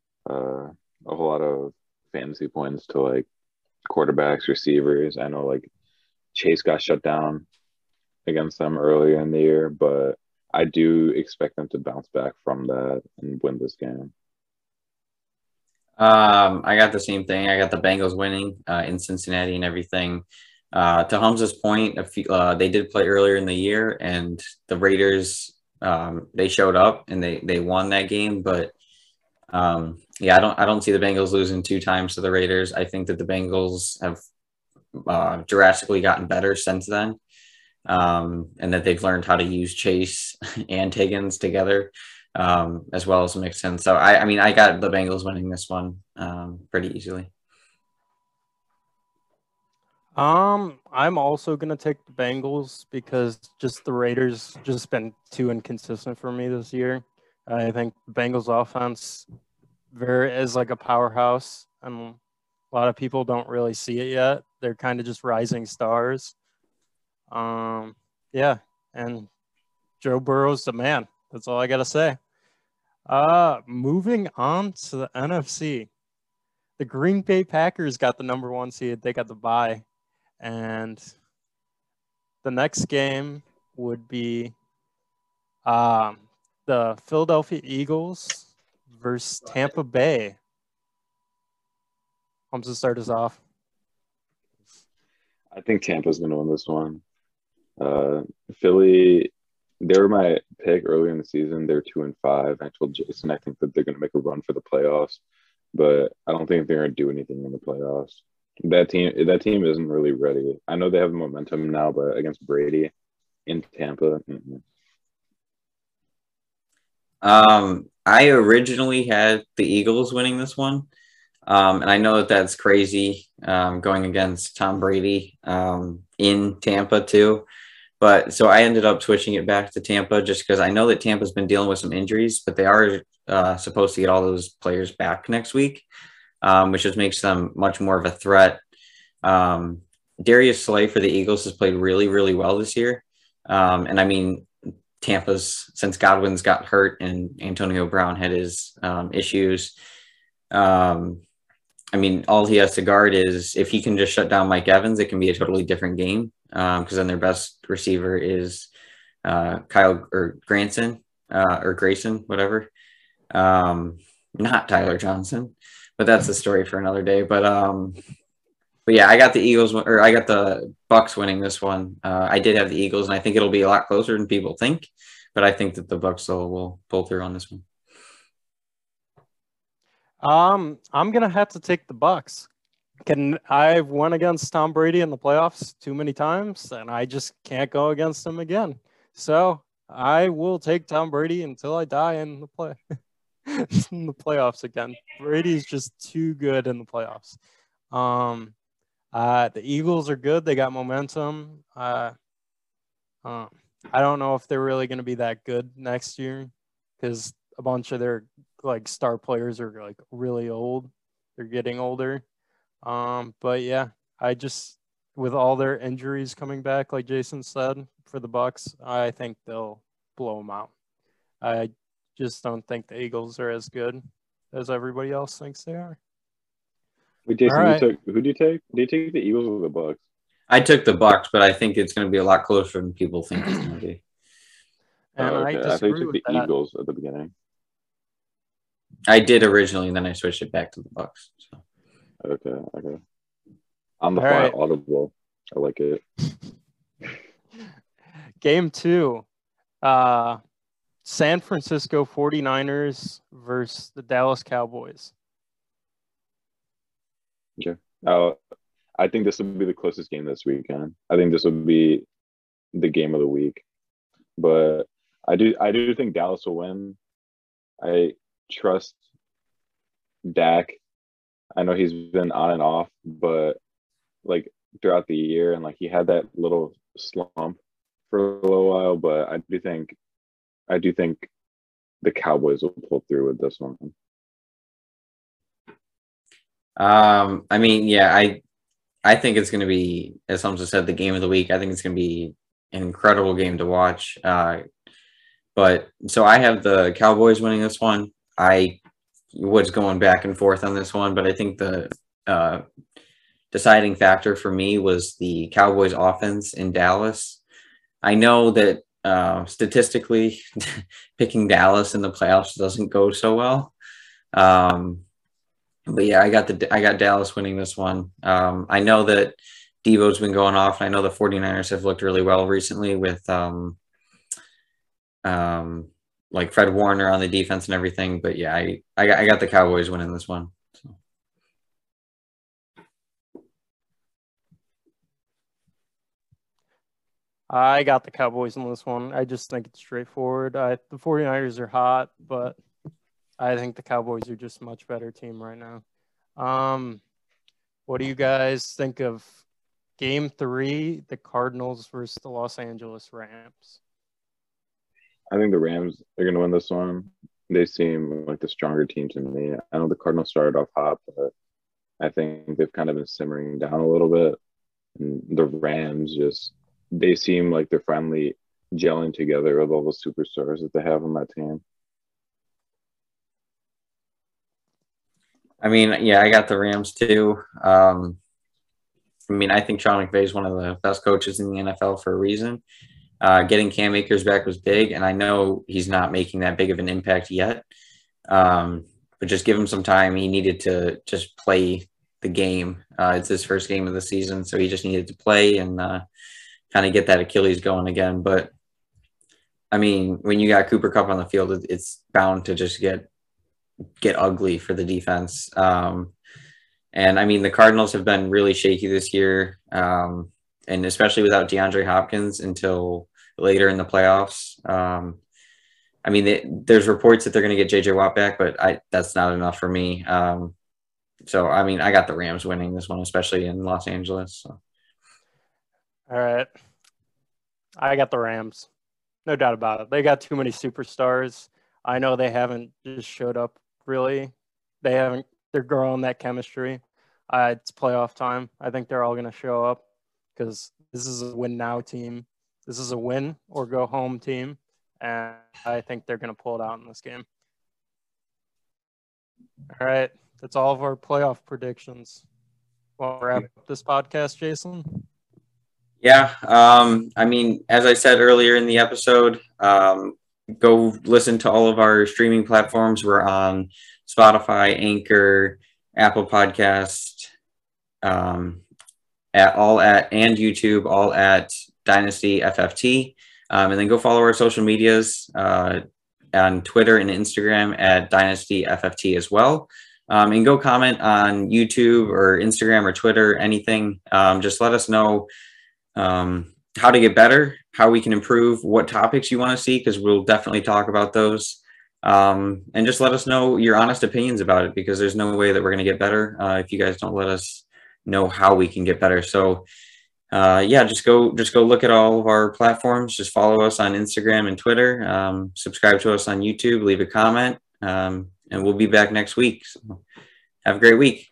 of fantasy points to quarterbacks, receivers. I know Chase got shut down against them earlier in the year, but I do expect them to bounce back from that and win this game. I got the same thing. I got the Bengals winning in Cincinnati and everything. To Hamza's point, they did play earlier in the year, and the Raiders they showed up and they won that game. But I don't see the Bengals losing 2 times to the Raiders. I think that the Bengals have drastically gotten better since then. And that they've learned how to use Chase and Higgins together, as well as Mixon. So I got the Bengals winning this one pretty easily. I'm also gonna take the Bengals because just the Raiders just been too inconsistent for me this year. I think the Bengals offense is like a powerhouse, and a lot of people don't really see it yet. They're kind of just rising stars. Yeah, and Joe Burrow's the man. That's all I gotta say. Moving on to the NFC. The Green Bay Packers got the number 1 seed. They got the bye. And the next game would be the Philadelphia Eagles versus Tampa Bay. I'm to start us off. I think Tampa's going to win this one. Philly They were my pick earlier in the season. They're 2-5. I told Jason I think that they're going to make a run for the playoffs, but I don't think they're going to do anything in the playoffs. That team isn't really ready. I know they have momentum now, but against Brady in Tampa. I originally had the Eagles winning this one. And I know that that's crazy going against Tom Brady in Tampa too. But so I ended up switching it back to Tampa just because I know that Tampa's been dealing with some injuries, but they are supposed to get all those players back next week, which just makes them much more of a threat. Darius Slay for the Eagles has played really, really well this year. And I mean, Tampa's, since Godwin's got hurt and Antonio Brown had his issues, I mean, all he has to guard is if he can just shut down Mike Evans, it can be a totally different game because then their best receiver is Kyle or Grayson, whatever. Not Tyler Johnson, but that's a story for another day. But yeah, I got the Eagles or I got the Bucks winning this one. I did have the Eagles, and I think it'll be a lot closer than people think. But I think that the Bucks will pull through on this one. I'm gonna have to take the Bucks. I've won against Tom Brady in the playoffs too many times, and I just can't go against him again. So I will take Tom Brady until I die in the in the playoffs again. Brady's just too good in the playoffs. The Eagles are good. They got momentum. I don't know if they're really going to be that good next year because a bunch of their like star players are like really old. They're getting older. But yeah, with all their injuries coming back, like Jason said, for the Bucks, I think they'll blow them out. I just don't think the Eagles are as good as everybody else thinks they are. Wait, Jason, who do you take? Do you take the Eagles or the Bucks? I took the Bucks, but I think it's going to be a lot closer than people think it's going to be. And okay. I think you took the Eagles at the beginning. I did originally, and then I switched it back to the Bucks. So. Okay. On the fly, audible. I like it. Game 2. San Francisco 49ers versus the Dallas Cowboys. Okay. I think this will be the closest game this weekend. I think this will be the game of the week. But I do think Dallas will win. I trust Dak. I know he's been on and off, but like throughout the year, and like he had that little slump for a little while, but I do think the Cowboys will pull through with this one. I mean, yeah, I think it's going to be, as Hamza said, the game of the week. I think it's going to be an incredible game to watch. But so I have the Cowboys winning this one. I was going back and forth on this one, but I think the deciding factor for me was the Cowboys offense in Dallas. I know that statistically picking Dallas in the playoffs doesn't go so well. But yeah, I got Dallas winning this one. I know that Devo's been going off, and I know the 49ers have looked really well recently with like Fred Warner on the defense and everything. But yeah, I got the Cowboys winning this one. So. I got the Cowboys in this one. I just think it's straightforward. The 49ers are hot, but I think the Cowboys are just a much better team right now. What do you guys think of Game 3, the Cardinals versus the Los Angeles Rams? I think the Rams are going to win this one. They seem like the stronger team to me. I know the Cardinals started off hot, but I think they've kind of been simmering down a little bit. And the Rams they seem like they're finally gelling together with all the superstars that they have on that team. I mean, yeah, I got the Rams too. I mean, I think Sean McVay is one of the best coaches in the NFL for a reason. Getting Cam Akers back was big, and I know he's not making that big of an impact yet. But just give him some time. He needed to just play the game. It's his first game of the season, so he just needed to play and kind of get that Achilles going again. But I mean, when you got Cooper Kupp on the field, it's bound to just get ugly for the defense. And I mean, the Cardinals have been really shaky this year, and especially without DeAndre Hopkins until later in the playoffs. I mean, there's reports that they're going to get J.J. Watt back, but that's not enough for me. So, I mean, I got the Rams winning this one, especially in Los Angeles. So. All right. I got the Rams. No doubt about it. They got too many superstars. I know they haven't just showed up, really. They're growing that chemistry. It's playoff time. I think they're all going to show up because this is a win now team. This is a win or go home team. And I think they're going to pull it out in this game. All right. That's all of our playoff predictions. Want to wrap up this podcast, Jason? Yeah. I mean, as I said earlier in the episode, go listen to all of our streaming platforms. We're on Spotify, Anchor, Apple Podcast, and YouTube, all at Dynasty FFT. And then go follow our social medias on Twitter and Instagram at Dynasty FFT as well. And go comment on YouTube or Instagram or Twitter, anything. Just let us know how to get better, how we can improve, what topics you want to see, because we'll definitely talk about those. And just let us know your honest opinions about it, because there's no way that we're going to get better if you guys don't let us know how we can get better. So yeah, just go look at all of our platforms. Just follow us on Instagram and Twitter. Subscribe to us on YouTube. Leave a comment. And we'll be back next week. So have a great week.